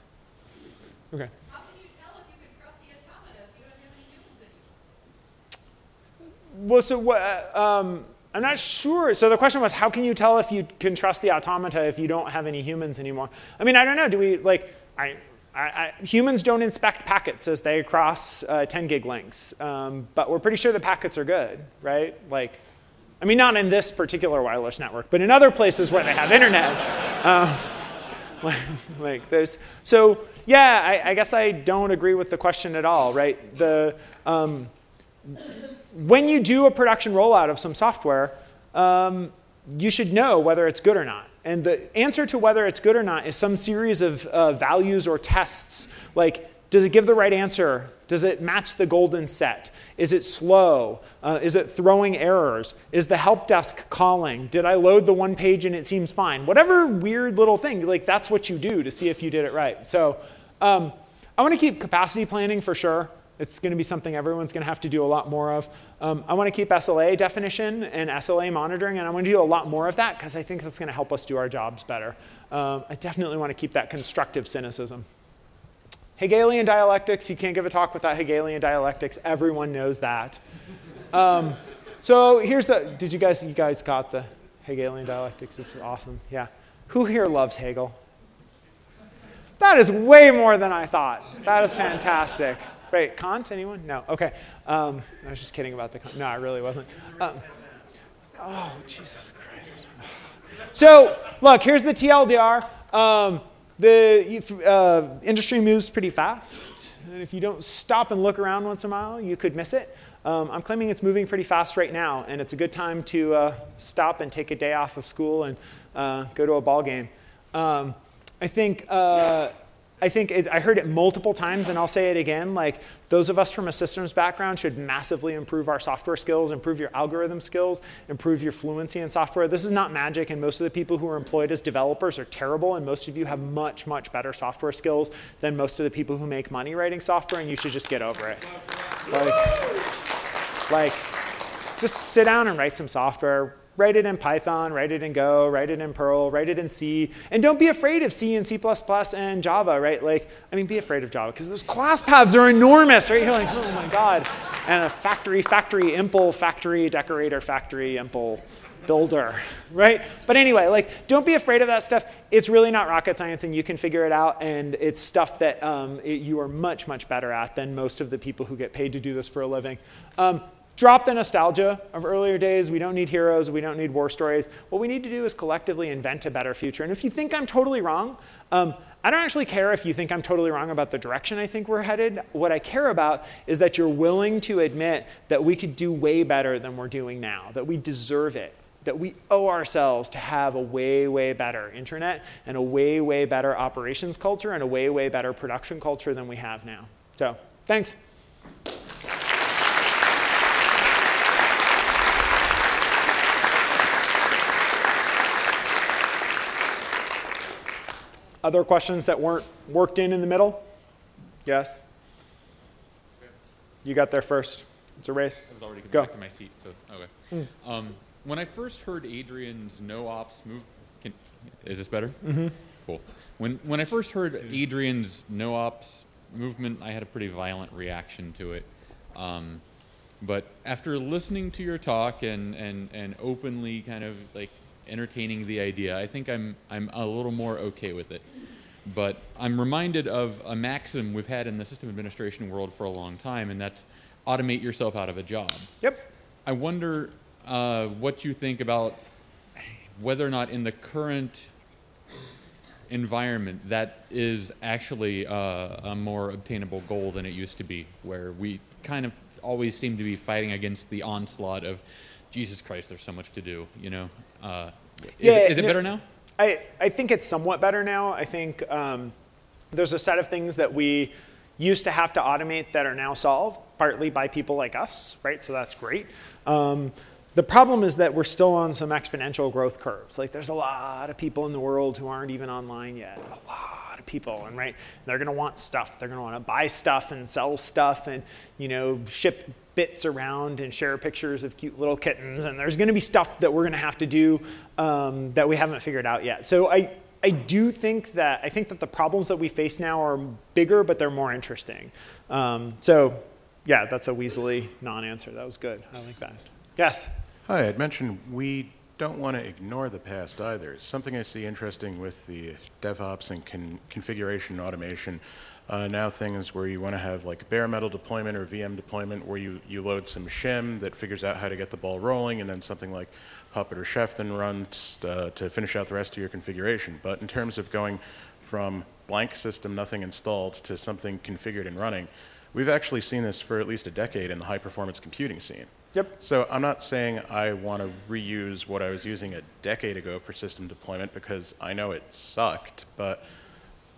Okay. How can you tell if you can trust the automata if you don't have any humans anymore? Well, so what? Um, I'm not sure. So the question was, how can you tell if you can trust the automata if you don't have any humans anymore? I mean, I don't know. Do we, like, I, I, I, humans don't inspect packets as they cross uh, ten gig links. Um, but we're pretty sure the packets are good, right? Like, I mean, not in this particular wireless network, but in other places where they have internet. Um, like, like there's, so yeah, I, I guess I don't agree with the question at all, right? The, um, when you do a production rollout of some software, um, you should know whether it's good or not. And the answer to whether it's good or not is some series of uh, values or tests. Like, Does it give the right answer? Does it match the golden set? Is it slow? Uh, is it throwing errors? Is the help desk calling? Did I load the one page and it seems fine? Whatever weird little thing, like that's what you do to see if you did it right. So um, I want to keep capacity planning for sure. It's going to be something everyone's going to have to do a lot more of. Um, I want to keep S L A definition and S L A monitoring, and I want to do a lot more of that because I think that's going to help us do our jobs better. Um, I definitely want to keep that constructive cynicism. Hegelian dialectics, you can't give a talk without Hegelian dialectics. Everyone knows that. Um, so here's the, did you guys, you guys got the Hegelian dialectics? It's awesome, yeah. Who here loves Hegel? That is way more than I thought. That is fantastic. Right, Kant, anyone? No, okay. Um, I was just kidding about the Kant. No, I really wasn't. Um, oh, Jesus Christ. So, look, here's the T L D R. Um, the uh, industry moves pretty fast. And if you don't stop and look around once in a while, you could miss it. Um, I'm claiming it's moving pretty fast right now, and it's a good time to uh, stop and take a day off of school and uh, go to a ball game. Um, I think... Uh, I think it, I heard it multiple times, and I'll say it again, like those of us from a systems background should massively improve our software skills, improve your algorithm skills, improve your fluency in software. This is not magic, and most of the people who are employed as developers are terrible, and most of you have much, much better software skills than most of the people who make money writing software, and you should just get over it. Like, like just sit down and write some software. Write it in Python, write it in Go, write it in Perl, write it in C. And don't be afraid of C and C plus plus and Java, right? Like, I mean, be afraid of Java, because those class paths are enormous, right? You're like, oh my God. And a factory, factory, impl, factory, decorator, factory, impl, builder, right? But anyway, like, don't be afraid of that stuff. It's really not rocket science, and you can figure it out. And it's stuff that um, it, you are much, much better at than most of the people who get paid to do this for a living. Um, Drop the nostalgia of earlier days. We don't need heroes. We don't need war stories. What we need to do is collectively invent a better future. And if you think I'm totally wrong, um, I don't actually care if you think I'm totally wrong about the direction I think we're headed. What I care about is that you're willing to admit that we could do way better than we're doing now, that we deserve it, that we owe ourselves to have a way, way better internet and a way, way better operations culture and a way, way better production culture than we have now. So, thanks. Other questions that weren't worked in in the middle? Yes? Okay. You got there first. It's a race. I was already coming Go. back to my seat, so okay. Mm. Um, when I first heard Adrian's no-ops move, can, is this better? Mm-hmm. Cool. When when I first heard Adrian's no-ops movement, I had a pretty violent reaction to it. Um, but after listening to your talk and, and, and openly kind of like entertaining the idea, I think I'm I'm a little more okay with it. But I'm reminded of a maxim we've had in the system administration world for a long time, and that's automate yourself out of a job. Yep. I wonder uh, what you think about whether or not in the current environment that is actually uh, a more obtainable goal than it used to be, where we kind of always seem to be fighting against the onslaught of Jesus Christ, there's so much to do, you know. Uh, is, yeah, it, is it no, better now? I, I think it's somewhat better now. I think um, there's a set of things that we used to have to automate that are now solved, partly by people like us, right? So that's great. Um, the problem is that we're still on some exponential growth curves. Like there's a lot of people in the world who aren't even online yet. A lot of people, and right, they're gonna want stuff. They're gonna wanna buy stuff and sell stuff and, you know, ship bits around and share pictures of cute little kittens. And there's gonna be stuff that we're gonna have to do um, that we haven't figured out yet. So I, I do think that, I think that the problems that we face now are bigger, but they're more interesting. Um, so yeah, that's a Weasley non-answer. That was good, I like that. Yes? Hi, I'd mentioned we don't want to ignore the past either. Something I see interesting with the DevOps and con configuration automation, uh, now things where you want to have like bare metal deployment or V M deployment where you, you load some shim that figures out how to get the ball rolling, and then something like Puppet or Chef then runs uh, to finish out the rest of your configuration. But in terms of going from blank system, nothing installed, to something configured and running, we've actually seen this for at least a decade in the high-performance computing scene. Yep. So I'm not saying I want to reuse what I was using a decade ago for system deployment because I know it sucked, but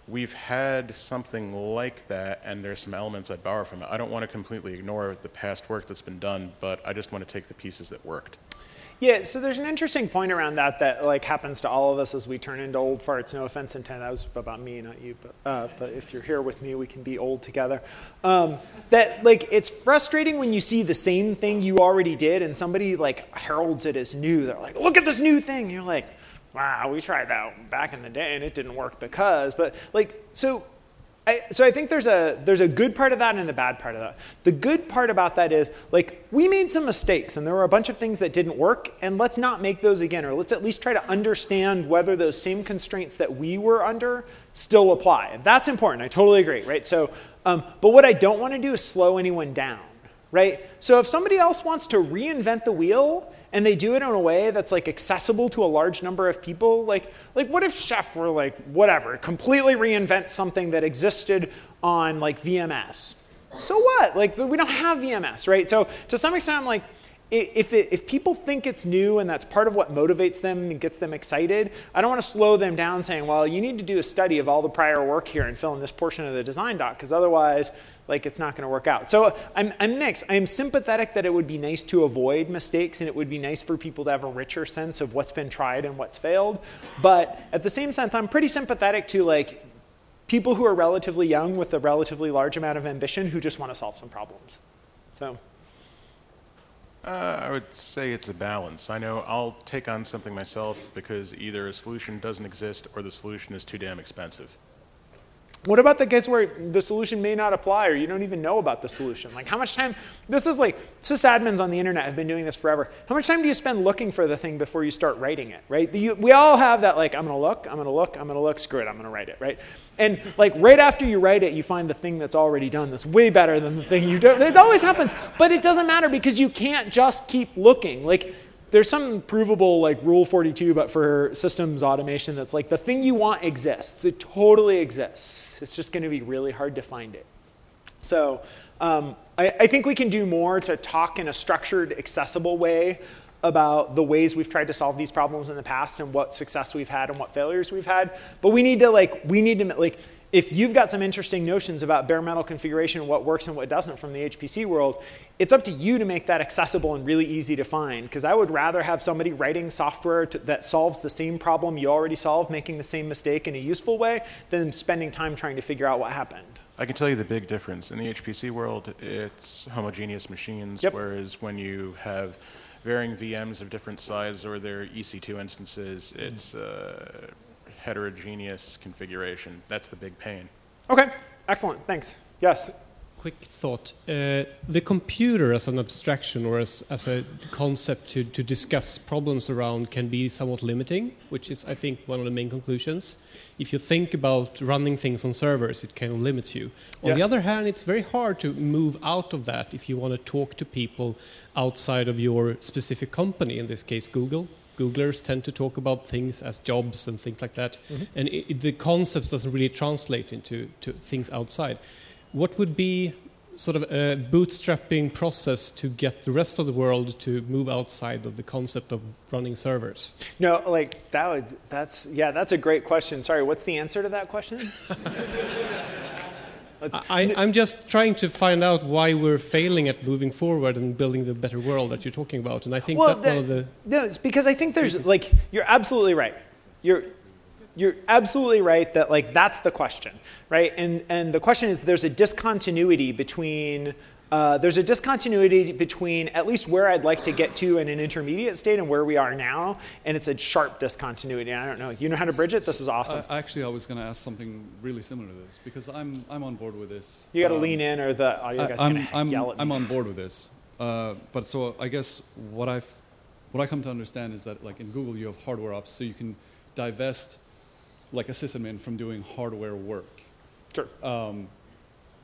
we've had something like that, and there's some elements I'd borrow from it. I don't want to completely ignore the past work that's been done, but I just want to take the pieces that worked. Yeah, so there's an interesting point around that that like happens to all of us as we turn into old farts. No offense intended, that was about me, not you. But uh, but if you're here with me, we can be old together. Um, that like it's frustrating when you see the same thing you already did and somebody like heralds it as new. They're like, look at this new thing. And you're like, wow, we tried that back in the day and it didn't work because. But like so. I, so I think there's a there's a good part of that and a bad part of that. The good part about that is like we made some mistakes and there were a bunch of things that didn't work, and let's not make those again, or let's at least try to understand whether those same constraints that we were under still apply. That's important. I totally agree, right? So, um, but what I don't want to do is slow anyone down, right? So if somebody else wants to reinvent the wheel and they do it in a way that's like accessible to a large number of people, like, like what if Chef were like, whatever, completely reinvent something that existed on like V M S? So what? Like we don't have V M S, right? So to some extent, I'm like, if, it, if people think it's new and that's part of what motivates them and gets them excited, I don't want to slow them down saying, well, you need to do a study of all the prior work here and fill in this portion of the design doc, because otherwise, like it's not going to work out. So I'm, I'm mixed. I'm sympathetic that it would be nice to avoid mistakes and it would be nice for people to have a richer sense of what's been tried and what's failed. But at the same sense, I'm pretty sympathetic to like people who are relatively young with a relatively large amount of ambition who just want to solve some problems. So. Uh, I would say it's a balance. I know I'll take on something myself because either a solution doesn't exist or the solution is too damn expensive. What about the case where the solution may not apply or you don't even know about the solution? Like how much time, this is like, sysadmins on the internet have been doing this forever. How much time do you spend looking for the thing before you start writing it, right? You, we all have that like, I'm gonna look, I'm gonna look, I'm gonna look, screw it, I'm gonna write it, right? And like right after you write it, you find the thing that's already done that's way better than the thing you do. It always happens, but it doesn't matter because you can't just keep looking. Like, there's some provable like rule forty-two, but for systems automation that's like the thing you want exists. It totally exists. It's just going to be really hard to find it. So um, I, I think we can do more to talk in a structured, accessible way about the ways we've tried to solve these problems in the past and what success we've had and what failures we've had. But we need to like, we need to like, if you've got some interesting notions about bare metal configuration, what works and what doesn't from the H P C world, it's up to you to make that accessible and really easy to find. Because I would rather have somebody writing software to, that solves the same problem you already solved, making the same mistake in a useful way, than spending time trying to figure out what happened. I can tell you the big difference. In the H P C world, it's homogeneous machines, Yep. whereas when you have varying V Ms of different size or their E C two instances, it's uh, heterogeneous configuration. That's the big pain. Okay, excellent, thanks. Yes? Quick thought. Uh, the computer as an abstraction or as, as a concept to, to discuss problems around can be somewhat limiting, which is, I think, one of the main conclusions. If you think about running things on servers, it kind of limits you. On Yeah. the other hand, it's very hard to move out of that if you want to talk to people outside of your specific company, in this case, Google. Googlers tend to talk about things as jobs and things like that. Mm-hmm. And it, it, the concepts doesn't really translate into to things outside. What would be sort of a bootstrapping process to get the rest of the world to move outside of the concept of running servers? No, like that would, that's, yeah, that's a great question. Sorry, what's the answer to that question? I, I'm just trying to find out why we're failing at moving forward and building the better world that you're talking about. And I think well, that's the, one of the... No, it's because I think there's, like, you're absolutely right. You're, you're absolutely right that, like, that's the question, right? And, and the question is there's a discontinuity between... Uh, there's a discontinuity between at least where I'd like to get to in an intermediate state and where we are now, and it's a sharp discontinuity. I don't know. You know how to bridge it? This is awesome. Uh, actually, I was going to ask something really similar to this because I'm I'm on board with this. You got to um, lean in, or the audio guy's I'm, going to I'm, yell at me. I'm on board with this, uh, but so I guess what I've what I come to understand is that like in Google you have hardware ops, so you can divest like a sysadmin from doing hardware work. Sure. Um,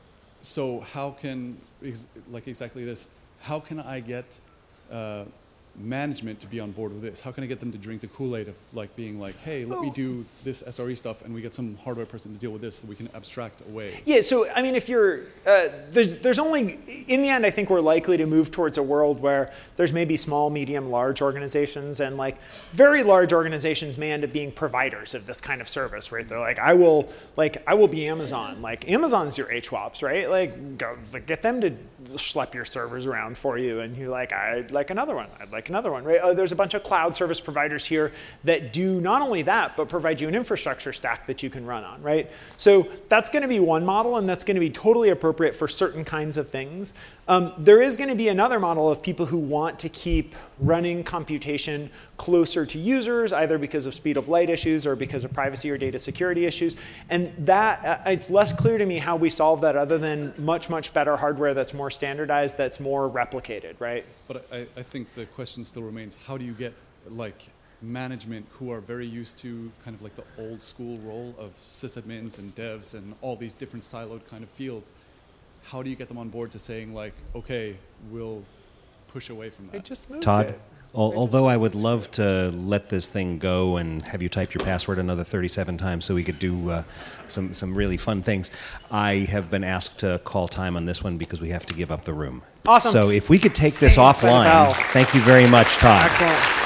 So how can, ex like exactly this, how can I get uh, management to be on board with this? How can I get them to drink the Kool-Aid of like being like, hey, let me do this S R E stuff, and we get some hardware person to deal with this, so we can abstract away? Yeah, so I mean, if you're, uh, there's, there's only, in the end, I think we're likely to move towards a world where there's maybe small, medium, large organizations, and like very large organizations may end up being providers of this kind of service, right? They're like, I will, like, I will be Amazon. Like, Amazon's your H WAPs, right? Like, go, like, get them to schlep your servers around for you, and you're like, I'd like another one. I'd like another one, right? Uh, there's a bunch of cloud service providers here that do not only that, but provide you an infrastructure stack that you can run on, right? So that's going to be one model, and that's going to be totally appropriate for certain kinds of things. Um, there is going to be another model of people who want to keep running computation closer to users, either because of speed of light issues or because of privacy or data security issues. And that, uh, it's less clear to me how we solve that other than much, much better hardware that's more standardized, that's more replicated, right? But I, I think the question still remains, how do you get like management who are very used to kind of like the old school role of sysadmins and devs and all these different siloed kind of fields? How do you get them on board to saying like, okay, we'll push away from that? It just moved Todd, it. al- although I would love to let this thing go and have you type your password another thirty-seven times so we could do uh, some, some really fun things, I have been asked to call time on this one because we have to give up the room. Awesome. So if we could take this Saved by the offline, bell. thank you very much, Todd. Excellent.